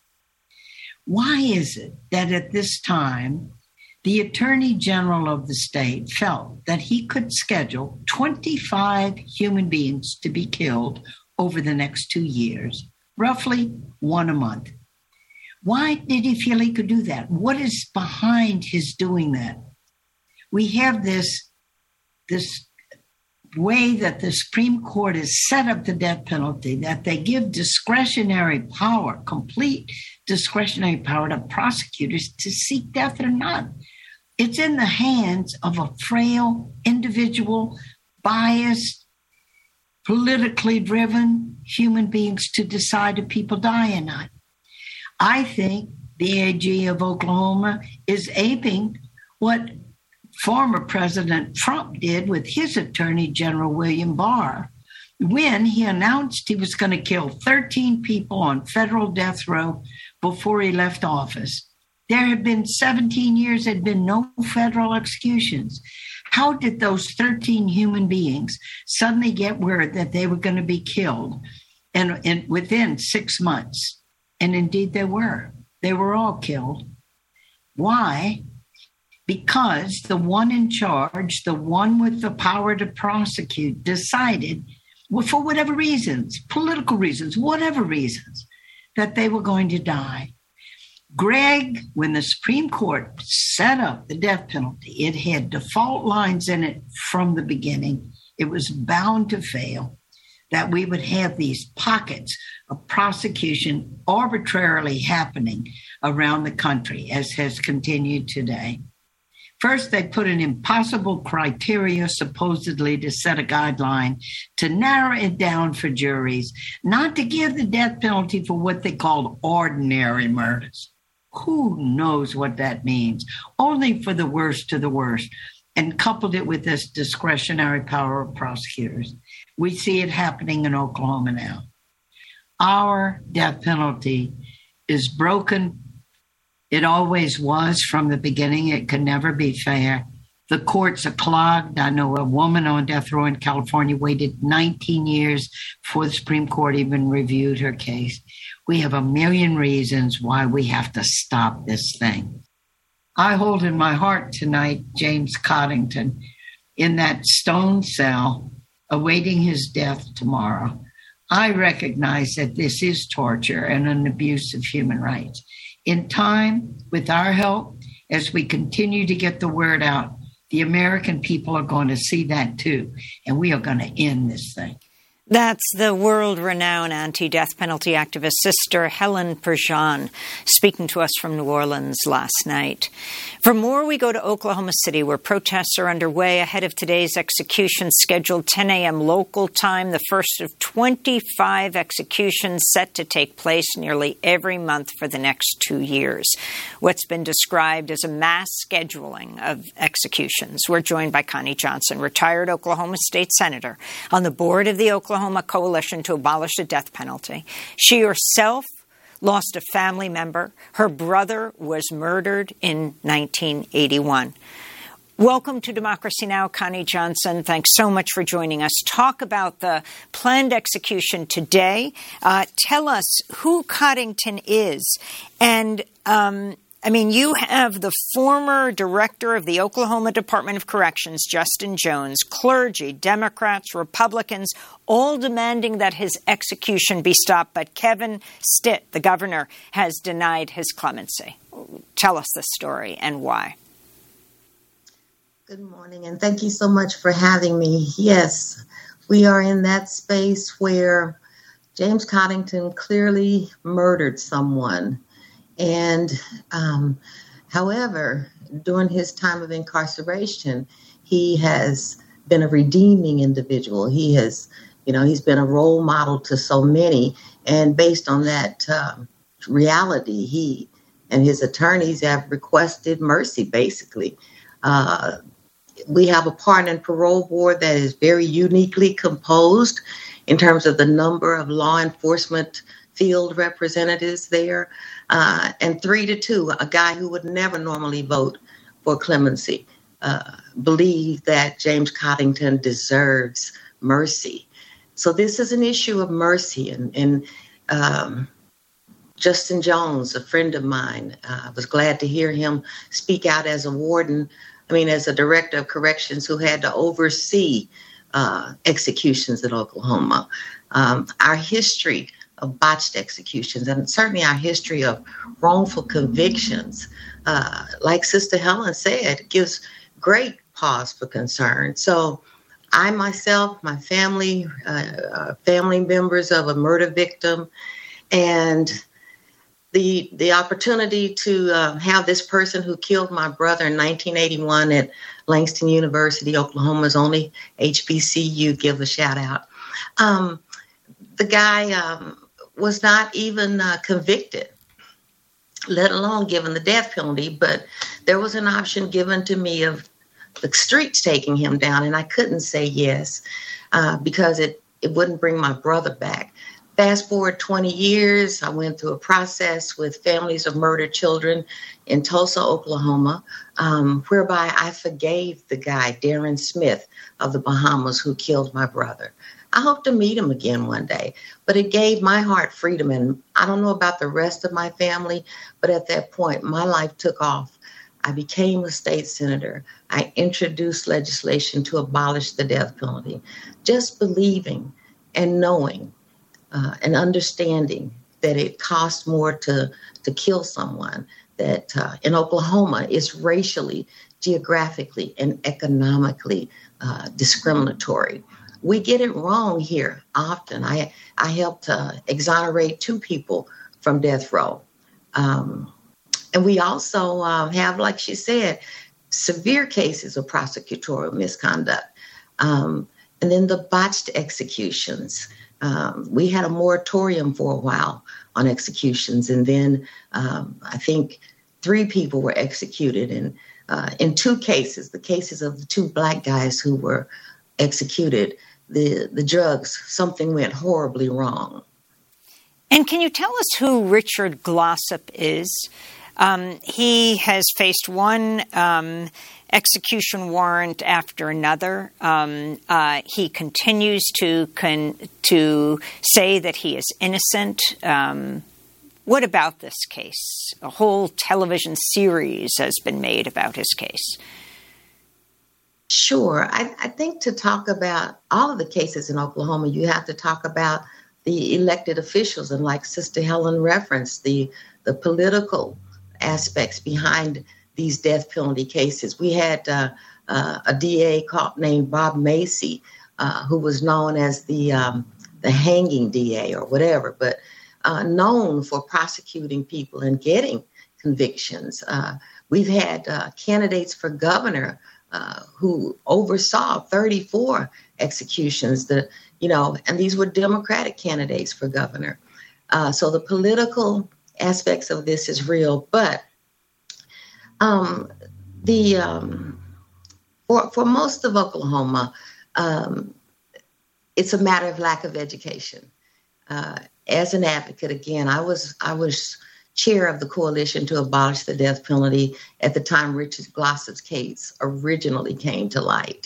Why is it that at this time, the Attorney General of the state felt that he could schedule twenty-five human beings to be killed over the next two years, roughly one a month? Why did he feel he could do that? What is behind his doing that? We have this, this way that the Supreme Court has set up the death penalty, that they give discretionary power, complete discretionary power to prosecutors to seek death or not. It's in the hands of a frail, individual, biased, politically driven human beings to decide if people die or not. I think the A G of Oklahoma is aping what former President Trump did with his Attorney General, William Barr, when he announced he was going to kill thirteen people on federal death row before he left office. There had been seventeen years, there had been no federal executions. How did those thirteen human beings suddenly get word that they were going to be killed and, and within six months? And indeed they were. They were all killed. Why? Because the one in charge, the one with the power to prosecute, decided, well, for whatever reasons, political reasons, whatever reasons, that they were going to die. Greg, when the Supreme Court set up the death penalty, it had default lines in it from the beginning. It was bound to fail, that we would have these pockets of prosecution arbitrarily happening around the country, as has continued today. First, they put an impossible criteria, supposedly to set a guideline, to narrow it down for juries, not to give the death penalty for what they called ordinary murders. Who knows what that means? Only for the worst of the worst, and coupled it with this discretionary power of prosecutors. We see it happening in Oklahoma now. Our death penalty is broken. It always was from the beginning. It could never be fair. The courts are clogged. I know a woman on death row in California waited nineteen years before the Supreme Court even reviewed her case. We have a million reasons why we have to stop this thing. I hold in my heart tonight James Coddington in that stone cell awaiting his death tomorrow. I recognize that this is torture and an abuse of human rights. In time, with our help, as we continue to get the word out, the American people are going to see that too, and we are going to end this thing. That's the world-renowned anti-death penalty activist Sister Helen Prejean speaking to us from New Orleans last night. For more, we go to Oklahoma City, where protests are underway ahead of today's execution scheduled ten a.m. local time, the first of twenty-five executions set to take place nearly every month for the next two years. What's been described as a mass scheduling of executions. We're joined by Connie Johnson, retired Oklahoma State Senator, on the board of the Oklahoma Coalition to Abolish the Death Penalty. She herself lost a family member. Her brother was murdered in nineteen eighty-one. Welcome to Democracy Now!, Connie Johnson. Thanks so much for joining us. Talk about the planned execution today. Uh, tell us who Coddington is. And, um, I mean, you have the former director of the Oklahoma Department of Corrections, Justin Jones, clergy, Democrats, Republicans, all demanding that his execution be stopped. But Kevin Stitt, the governor, has denied his clemency. Tell us the story and why. Good morning, and thank you so much for having me. Yes, we are in that space where James Coddington clearly murdered someone. And um, however, during his time of incarceration, he has been a redeeming individual. He has, you know, he's been a role model to so many. And based on that um, reality, he and his attorneys have requested mercy, basically. Uh, we have a pardon and parole board that is very uniquely composed in terms of the number of law enforcement field representatives there. Uh, and three to two, a guy who would never normally vote for clemency, uh, believe that James Coddington deserves mercy. So this is an issue of mercy. And, and um, Justin Jones, a friend of mine, I uh, was glad to hear him speak out as a warden, I mean, as a director of corrections who had to oversee uh, executions in Oklahoma. Um, our history of botched executions, and certainly our history of wrongful convictions, uh, like Sister Helen said, gives great pause for concern. So I myself, my family, uh, family members of a murder victim, and the the opportunity to uh, have this person who killed my brother in nineteen eighty-one at Langston University, Oklahoma's only H B C U, give a shout out. Um, the guy um, was not even uh, convicted, let alone given the death penalty. But there was an option given to me of the streets taking him down, and I couldn't say yes uh, because it, it wouldn't bring my brother back. Fast forward twenty years, I went through a process with families of murdered children in Tulsa, Oklahoma, um, whereby I forgave the guy, Darren Smith of the Bahamas, who killed my brother. I hope to meet him again one day, but it gave my heart freedom. And I don't know about the rest of my family, but at that point, my life took off. I became a state senator. I introduced legislation to abolish the death penalty, just believing and knowing uh, and understanding that it costs more to, to kill someone, that uh, in Oklahoma it's racially, geographically, and economically uh, discriminatory. We get it wrong here often. I I helped uh, exonerate two people from death row. Um, and we also um, have, like she said, severe cases of prosecutorial misconduct. Um, and then the botched executions. Um, we had a moratorium for a while on executions. And then um, I think three people were executed. And uh, in two cases, the cases of the two black guys who were executed, the, the drugs, something went horribly wrong. And can you tell us who Richard Glossip is? Um, he has faced one um, execution warrant after another. Um, uh, he continues to con- to say that he is innocent. Um, what about this case? A whole television series has been made about his case. Sure. I, I think to talk about all of the cases in Oklahoma, you have to talk about the elected officials and, like Sister Helen referenced, the the political aspects behind these death penalty cases. We had uh, uh, a D A called, named Bob Macy, uh, who was known as the um, the hanging D A or whatever, but uh, known for prosecuting people and getting convictions. Uh, we've had uh, candidates for governor uh, who oversaw thirty-four executions. The you know, and these were Democratic candidates for governor. Uh, so the political aspects of this is real, but um, the um, for for most of Oklahoma, um, it's a matter of lack of education. Uh, as an advocate, again, I was I was chair of the coalition to abolish the death penalty at the time Richard Glossop's case originally came to light,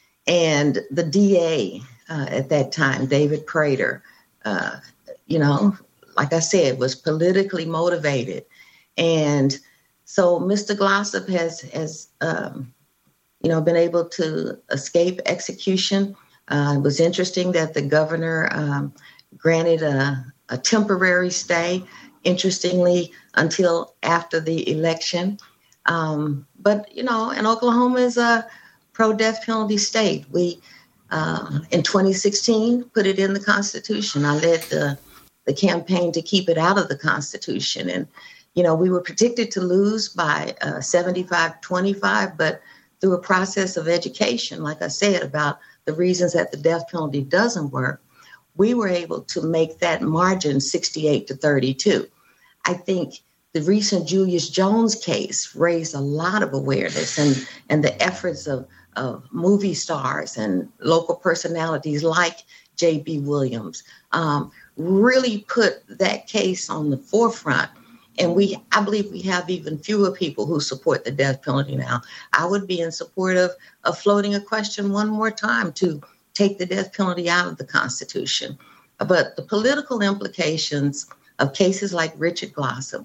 and the D A uh, at that time, David Prater, uh, you know, like I said, was politically motivated, and so Mister Glossop has has um, you know been able to escape execution. Uh, it was interesting that the governor um, granted a, a temporary stay, interestingly, until after the election. Um, but, you know, and Oklahoma is a pro-death penalty state. We, uh, in twenty sixteen, put it in the Constitution. I led the, the campaign to keep it out of the Constitution. And, you know, we were predicted to lose by uh, seventy-five twenty-five, but through a process of education, like I said, about the reasons that the death penalty doesn't work, we were able to make that margin sixty-eight to thirty-two. I think the recent Julius Jones case raised a lot of awareness, and, and the efforts of, of movie stars and local personalities like J B. Williams um, really put that case on the forefront. And we, I believe we have even fewer people who support the death penalty now. I would be in support of, of floating a question one more time to take the death penalty out of the Constitution. But the political implications of cases like Richard Glossop,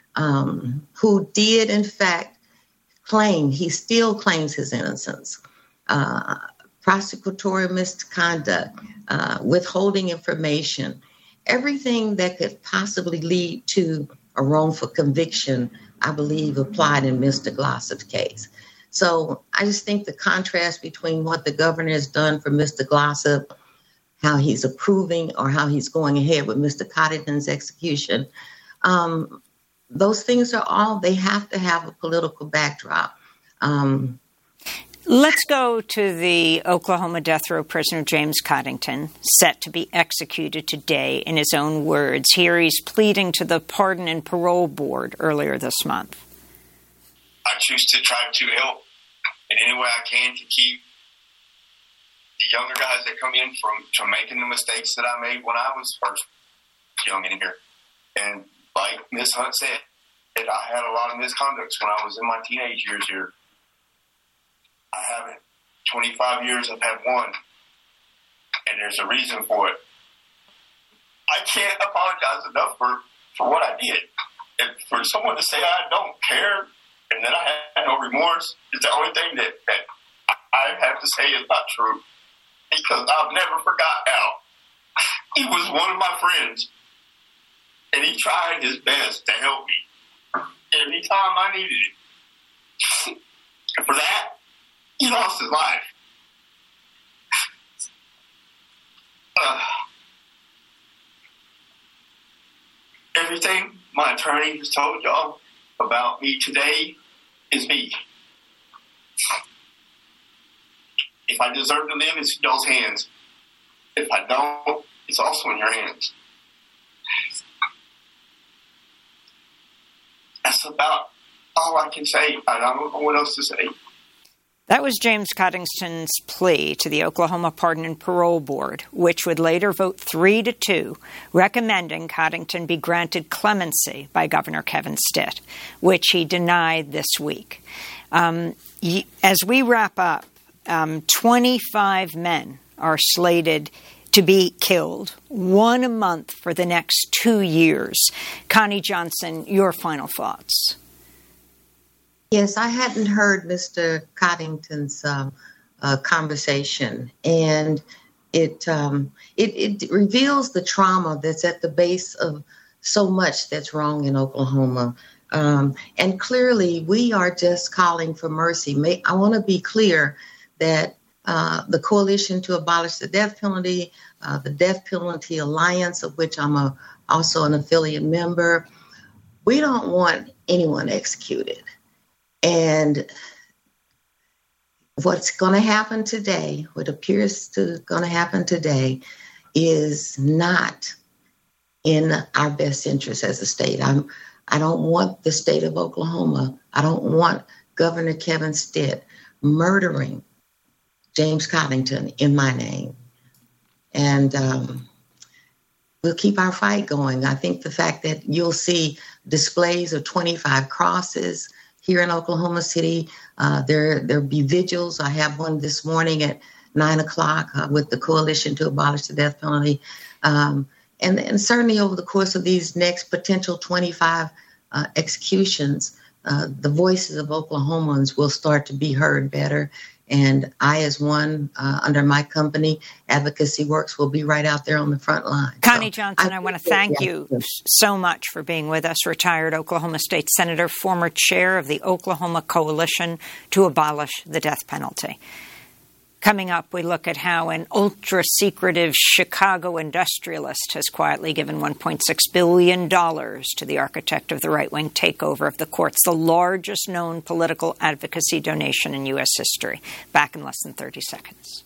um, who did in fact claim, he still claims his innocence, uh, prosecutorial misconduct, uh, withholding information, everything that could possibly lead to a wrongful conviction, I believe, applied in Mister Glossop's case. So I just think the contrast between what the governor has done for Mister Glossop, how he's approving or how he's going ahead with Mister Coddington's execution, um, those things are all, they have to have a political backdrop. Um, Let's go to the Oklahoma death row prisoner James Coddington, set to be executed today in his own words. Here he's pleading to the Pardon and Parole Board earlier this month. I choose to try to help in any way I can to keep the younger guys that come in from, from making the mistakes that I made when I was first young in here. And like Miz Hunt said, I had a lot of misconducts when I was in my teenage years here. I haven't. twenty-five years, I've had one. And there's a reason for it. I can't apologize enough for, for what I did. And for someone to say I don't care and that I had no remorse is the only thing that, that I have to say is not true. Because I've never forgot Al. He was one of my friends. And he tried his best to help me anytime I needed it. And for that, he lost his life. Uh, everything my attorney has told y'all about me today is me. If I deserve to live, it's in y'all's hands. If I don't, it's also in your hands. That's about all I can say. I don't know what else to say. That was James Coddington's plea to the Oklahoma Pardon and Parole Board, which would later vote three to two, recommending Coddington be granted clemency by Governor Kevin Stitt, which he denied this week. Um, as we wrap up, um, twenty-five men are slated to be killed, one a month for the next two years. Connie Johnson, your final thoughts. Yes, I hadn't heard Mister Coddington's um, uh, conversation, and it, um, it it reveals the trauma that's at the base of so much that's wrong in Oklahoma. Um, and clearly, we are just calling for mercy. May, I want to be clear that uh, the Coalition to Abolish the Death Penalty, uh, the Death Penalty Alliance, of which I'm a, also an affiliate member, we don't want anyone executed. And what's going to happen today, what appears to going to happen today, is not in our best interest as a state. I'm, I don't want the state of Oklahoma, I don't want Governor Kevin Stitt murdering James Coddington in my name. And um, we'll keep our fight going. I think the fact that you'll see displays of twenty-five crosses here in Oklahoma City, uh, there there'll be vigils. I have one this morning at nine o'clock uh, with the Coalition to Abolish the Death Penalty. Um, and, and certainly over the course of these next potential twenty-five uh, executions, uh, the voices of Oklahomans will start to be heard better. And I, as one uh, under my company, Advocacy Works, will be right out there on the front line. Connie so Johnson, I, I want to thank yeah. you so much for being with us. Retired Oklahoma State Senator, former chair of the Oklahoma Coalition to Abolish the Death Penalty. Coming up, we look at how an ultra-secretive Chicago industrialist has quietly given one point six billion dollars to the architect of the right-wing takeover of the courts, the largest known political advocacy donation in U S history. Back in less than thirty seconds.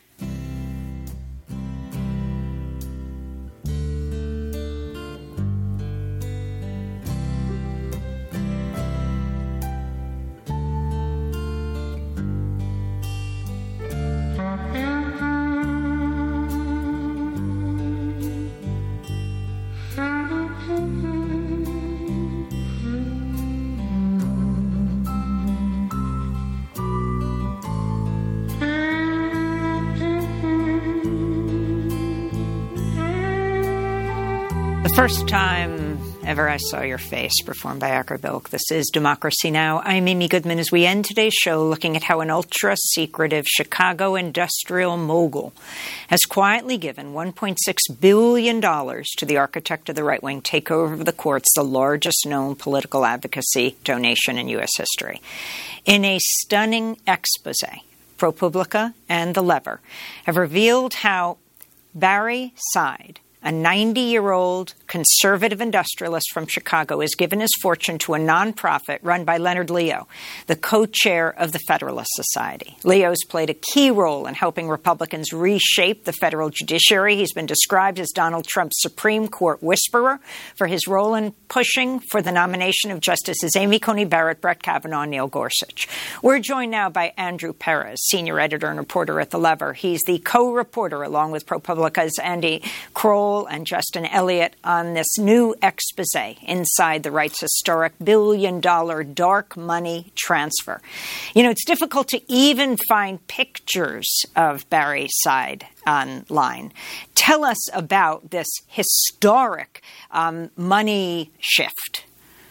The first time ever I saw your face, performed by Acker Bilk. This is Democracy Now! I'm Amy Goodman as we end today's show looking at how an ultra-secretive Chicago industrial mogul has quietly given one point six billion dollars to the architect of the right-wing takeover of the courts, the largest known political advocacy donation in U S history. In a stunning expose, ProPublica and The Lever have revealed how Barry Seid, a ninety-year-old conservative industrialist from Chicago, has given his fortune to a nonprofit run by Leonard Leo, the co-chair of the Federalist Society. Leo's played a key role in helping Republicans reshape the federal judiciary. He's been described as Donald Trump's Supreme Court whisperer for his role in pushing for the nomination of Justices Amy Coney Barrett, Brett Kavanaugh, and Neil Gorsuch. We're joined now by Andrew Perez, senior editor and reporter at The Lever. He's the co-reporter, along with ProPublica's Andy Kroll and Justin Elliott, on this new expose inside the right's historic billion-dollar dark money transfer. You know, it's difficult to even find pictures of Barry Seid online. Tell us about this historic um, money shift.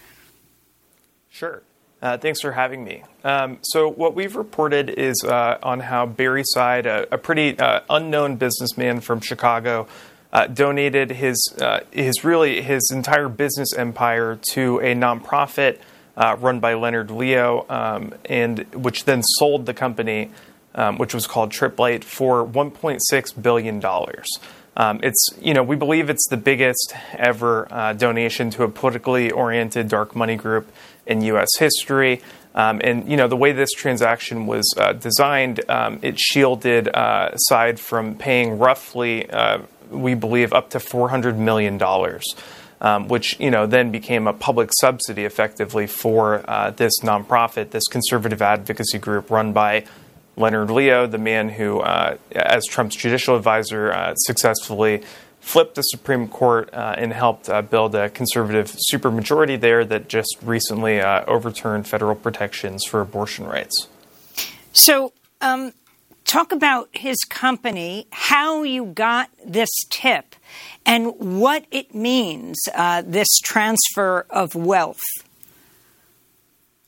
Sure. Uh, thanks for having me. Um, so what we've reported is uh, on how Barry Seid, a, a pretty uh, unknown businessman from Chicago, Uh, donated his uh, his really his entire business empire to a nonprofit uh, run by Leonard Leo, um, and which then sold the company, um, which was called Triplite, for one point six billion dollars. Um, it's you know we believe it's the biggest ever uh, donation to a politically oriented dark money group in U S history. Um, and, you know, the way this transaction was uh, designed, um, it shielded uh, Seid from paying roughly, uh, we believe, up to four hundred million dollars, um, which, you know, then became a public subsidy effectively for uh, this nonprofit, this conservative advocacy group run by Leonard Leo, the man who, uh, as Trump's judicial advisor, uh, successfully flipped the Supreme Court uh, and helped uh, build a conservative supermajority there that just recently uh, overturned federal protections for abortion rights. So um, talk about his company, how you got this tip, and what it means, uh, this transfer of wealth.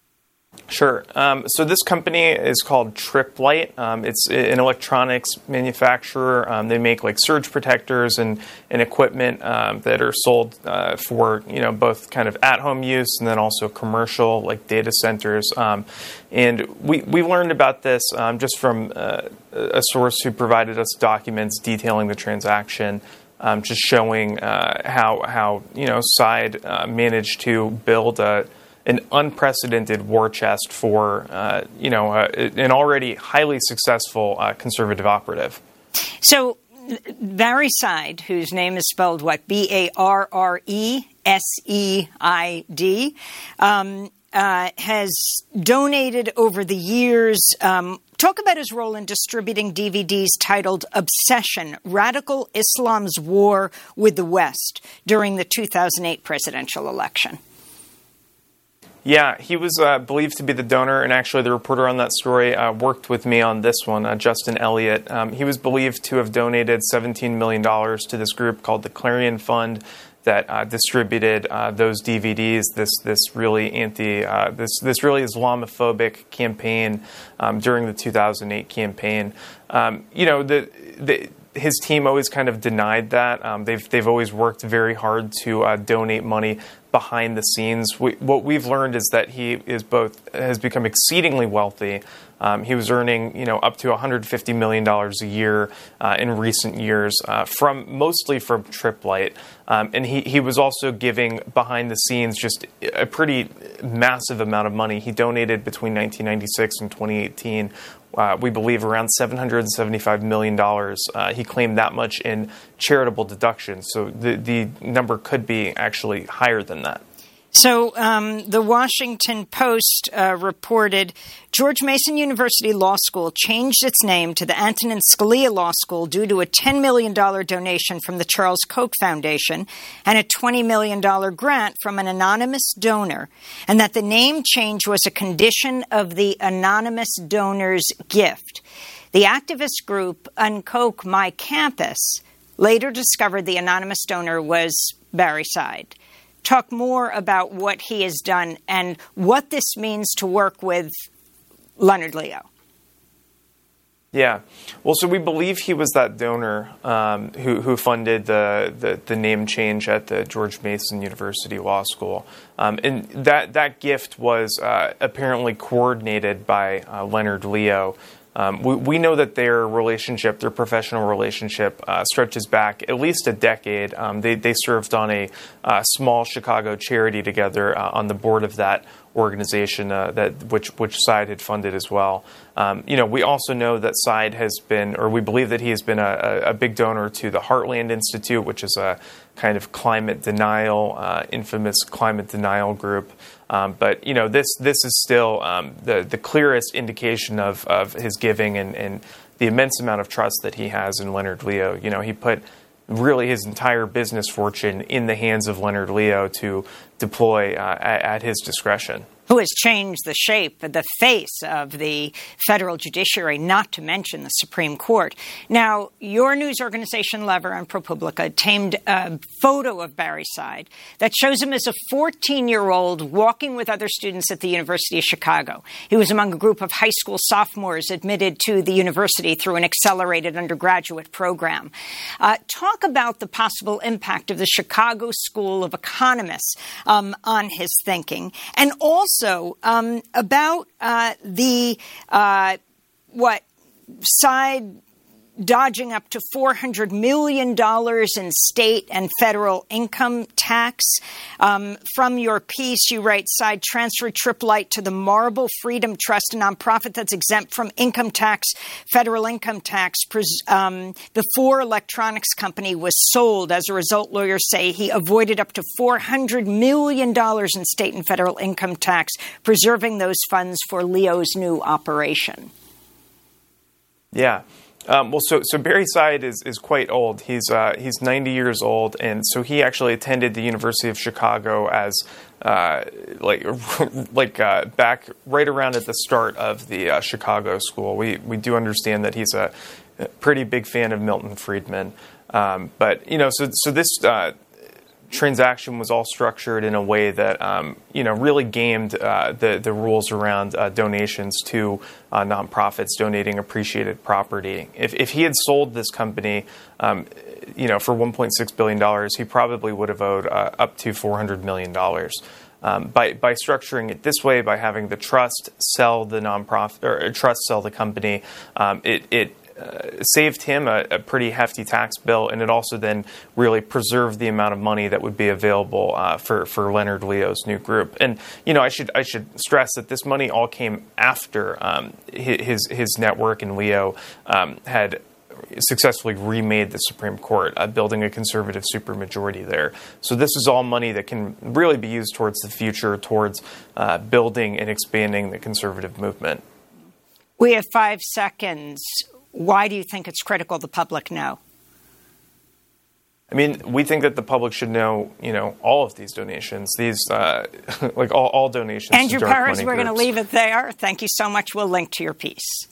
Sure. Um, so this company is called Tripp-Lite. Um, it's an electronics manufacturer. Um, they make like surge protectors and, and equipment um, that are sold uh, for, you know, both kind of at-home use and then also commercial, like data centers. Um, and we, we learned about this um, just from uh, a source who provided us documents detailing the transaction. Um, just showing uh, how how you know Side uh, managed to build a, an unprecedented war chest for uh, you know uh, an already highly successful uh, conservative operative. So Barre Seid, whose name is spelled what, B A R R E S E I D, um, uh, has donated over the years. Um, Talk about his role in distributing D V Ds titled Obsession, Radical Islam's War with the West during the two thousand eight presidential election. Yeah, he was uh, believed to be the donor, and actually the reporter on that story uh, worked with me on this one, uh, Justin Elliott. Um, he was believed to have donated seventeen million dollars to this group called the Clarion Fund that uh, distributed uh, those D V Ds. This this really anti uh, this this really Islamophobic campaign um, during the two thousand eight campaign. Um, you know the the. His team always kind of denied that. Um, they've they've always worked very hard to uh, donate money behind the scenes. We, what we've learned is that he is both has become exceedingly wealthy. Um, he was earning, you know, up to one hundred fifty million dollars a year uh, in recent years, uh, from mostly from Tripp-Lite, um, and he he was also giving behind the scenes just a pretty massive amount of money. He donated between nineteen ninety-six and twenty eighteen. Uh, we believe around seven hundred seventy-five million dollars. Uh, he claimed that much in charitable deductions. So the, the number could be actually higher than that. So um, the Washington Post uh, reported George Mason University Law School changed its name to the Antonin Scalia Law School due to a ten million dollars donation from the Charles Koch Foundation and a twenty million dollars grant from an anonymous donor, and that the name change was a condition of the anonymous donor's gift. The activist group Unkoch My Campus later discovered the anonymous donor was Barre Seid. Talk more about what he has done and what this means to work with Leonard Leo. Yeah. Well, so we believe he was that donor um, who, who funded the, the, the name change at the George Mason University Law School. Um, and that, that gift was uh, apparently coordinated by uh, Leonard Leo. Um, we, we know that their relationship, their professional relationship, uh, stretches back at least a decade. Um, they, they served on a uh, small Chicago charity together uh, on the board of that organization uh, that which which Side had funded as well. Um, you know, we also know that Side has been, or we believe that he has been a, a big donor to the Heartland Institute, which is a kind of climate denial, uh, infamous climate denial group. Um, but you know, this this is still um, the the clearest indication of of his giving and, and the immense amount of trust that he has in Leonard Leo. You know, he put really his entire business fortune in the hands of Leonard Leo to deploy uh, at, at his discretion. Who has changed the shape, the face of the federal judiciary, not to mention the Supreme Court. Now, your news organization, Lever and ProPublica, obtained a photo of Barre Seid that shows him as a fourteen-year-old walking with other students at the University of Chicago. He was among a group of high school sophomores admitted to the university through an accelerated undergraduate program. Uh, talk about the possible impact of the Chicago School of Economists um, on his thinking, and also Also, um, about uh, the, uh, what, Side dodging up to four hundred million dollars in state and federal income tax. Um, from your piece, you write, Side transferred Tripp-Lite to the Marble Freedom Trust, a nonprofit that's exempt from income tax, federal income tax. Um, the Ford Electronics company was sold. As a result, lawyers say he avoided up to four hundred million dollars in state and federal income tax, preserving those funds for Leo's new operation. Yeah. Um, well, so so Barre Seid is, is quite old. He's uh, he's ninety years old, and so he actually attended the University of Chicago as uh, like like uh, back right around at the start of the uh, Chicago School. We we do understand that he's a pretty big fan of Milton Friedman, um, but you know, so so this. Uh, transaction was all structured in a way that um, you know really gamed uh, the the rules around uh, donations to uh, nonprofits donating appreciated property. If if he had sold this company, um, you know, for one point six billion dollars, he probably would have owed uh, up to four hundred million dollars. Um, by by structuring it this way, by having the trust sell the nonprofit or trust sell the company, um, it it uh, saved him a, a pretty hefty tax bill, and it also then really preserved the amount of money that would be available uh, for for Leonard Leo's new group. And you know, I should I should stress that this money all came after um, his his network and Leo um, had successfully remade the Supreme Court, uh, building a conservative supermajority there. So this is all money that can really be used towards the future, towards uh, building and expanding the conservative movement. We have five seconds. Why do you think it's critical the public know? I mean, we think that the public should know, you know, all of these donations, these, uh, like all, all donations. Andrew to dark Perez, money we're going to groups. leave it there. Thank you so much. We'll link to your piece.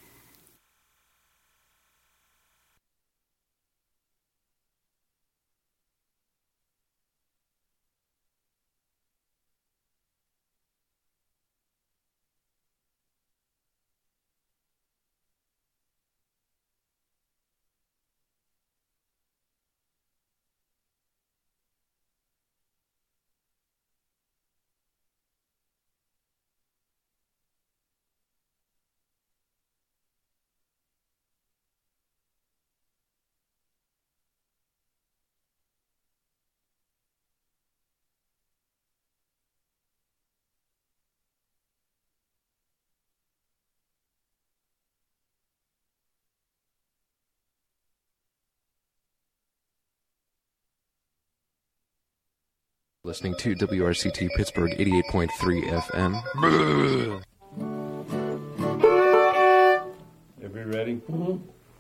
Listening to W R C T Pittsburgh eighty-eight point three F M. Everybody ready? Mm-hmm.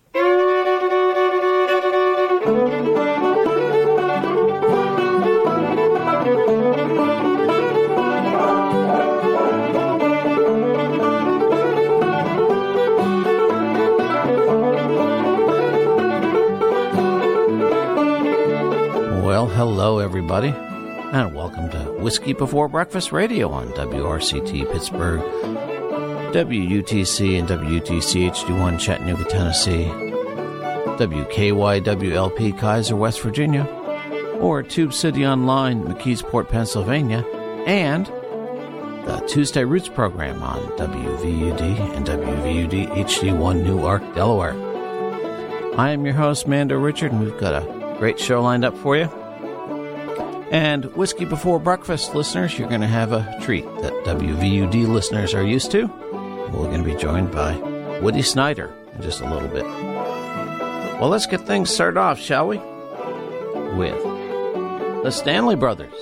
Well, hello, everybody, and welcome to Whiskey Before Breakfast Radio on W R C T Pittsburgh, W U T C and W U T C H D one Chattanooga, Tennessee, W K Y W L P Kaiser, West Virginia, or Tube City Online, McKeesport, Pennsylvania, and the Tuesday Roots program on W V U D and W V U D H D one Newark, Delaware. I am your host, Mando Richard, and we've got a great show lined up for you. And Whiskey Before Breakfast listeners, you're going to have a treat that W V U D listeners are used to. We're going to be joined by Woody Snyder in just a little bit. Well, let's get things started off, shall we? With the Stanley Brothers.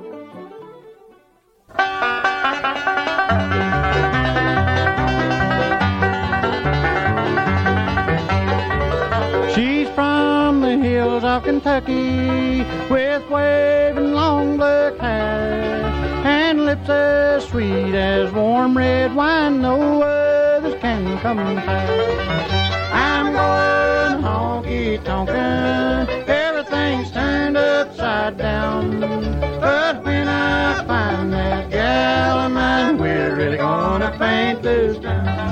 She's from the hills of Kentucky with waving long black hair and lips as sweet as warm red wine no others can compare. I'm going honky-tonkin', everything's turned upside down, but when I find that gal of mine, we're really gonna paint this town.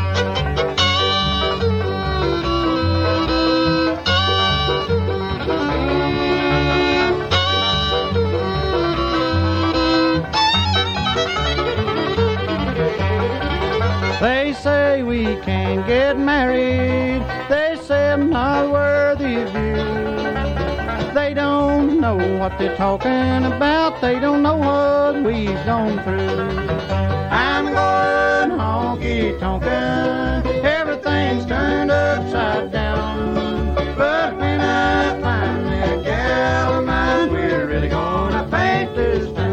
They say we can't get married, they say I'm not worthy of you. They don't know what they're talking about, they don't know what we've gone through. I'm going honky-tonkin', everything's turned upside down, but when I find that gal of mine, we're really gonna paint this town.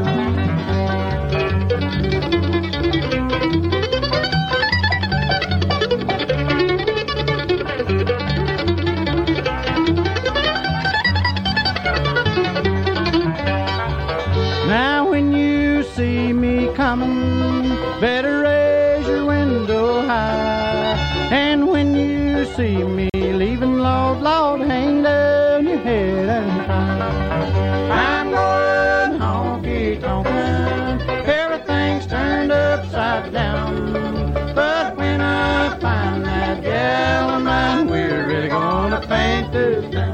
Now when you see me coming, better raise your window high. And when you see me leaving, Lord, Lord, hang down your head and cry. I'm Panthers down.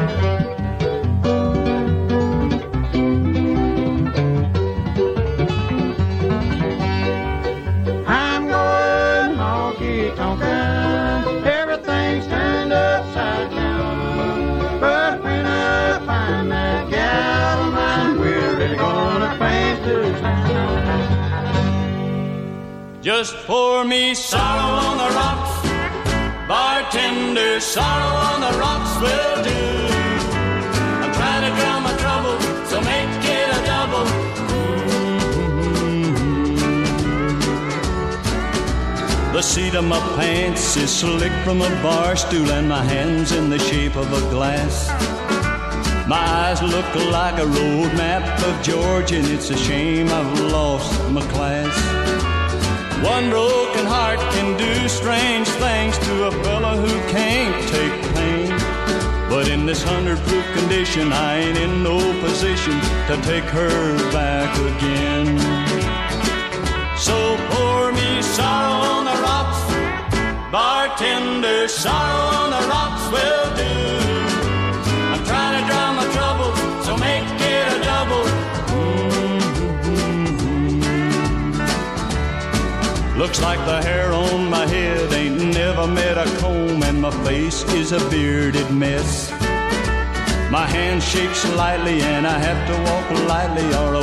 I'm going honky-tonkin', everything's turned upside down. But when I find that gal of mine, we're really gonna Panthers down. Just pour me sorrow on the rocks, bartender, sorrow on the rocks will do. I'm trying to drown my trouble, so make it a double. Mm-hmm. The seat of my pants is slick from a bar stool, and my hands in the shape of a glass. My eyes look like a road map of Georgia, and it's a shame I've lost my class. One broken heart can do strange things to a fella who can't take pain. But in this hundred-proof condition, I ain't in no position to take her back again. So pour me sorrow on the rocks, bartender, sorrow on the rocks will do. I'm trying to drown my trouble, so make it a double. Looks like the hair on my head ain't never met a comb, and my face is a bearded mess. My hand shakes slightly, and I have to walk lightly or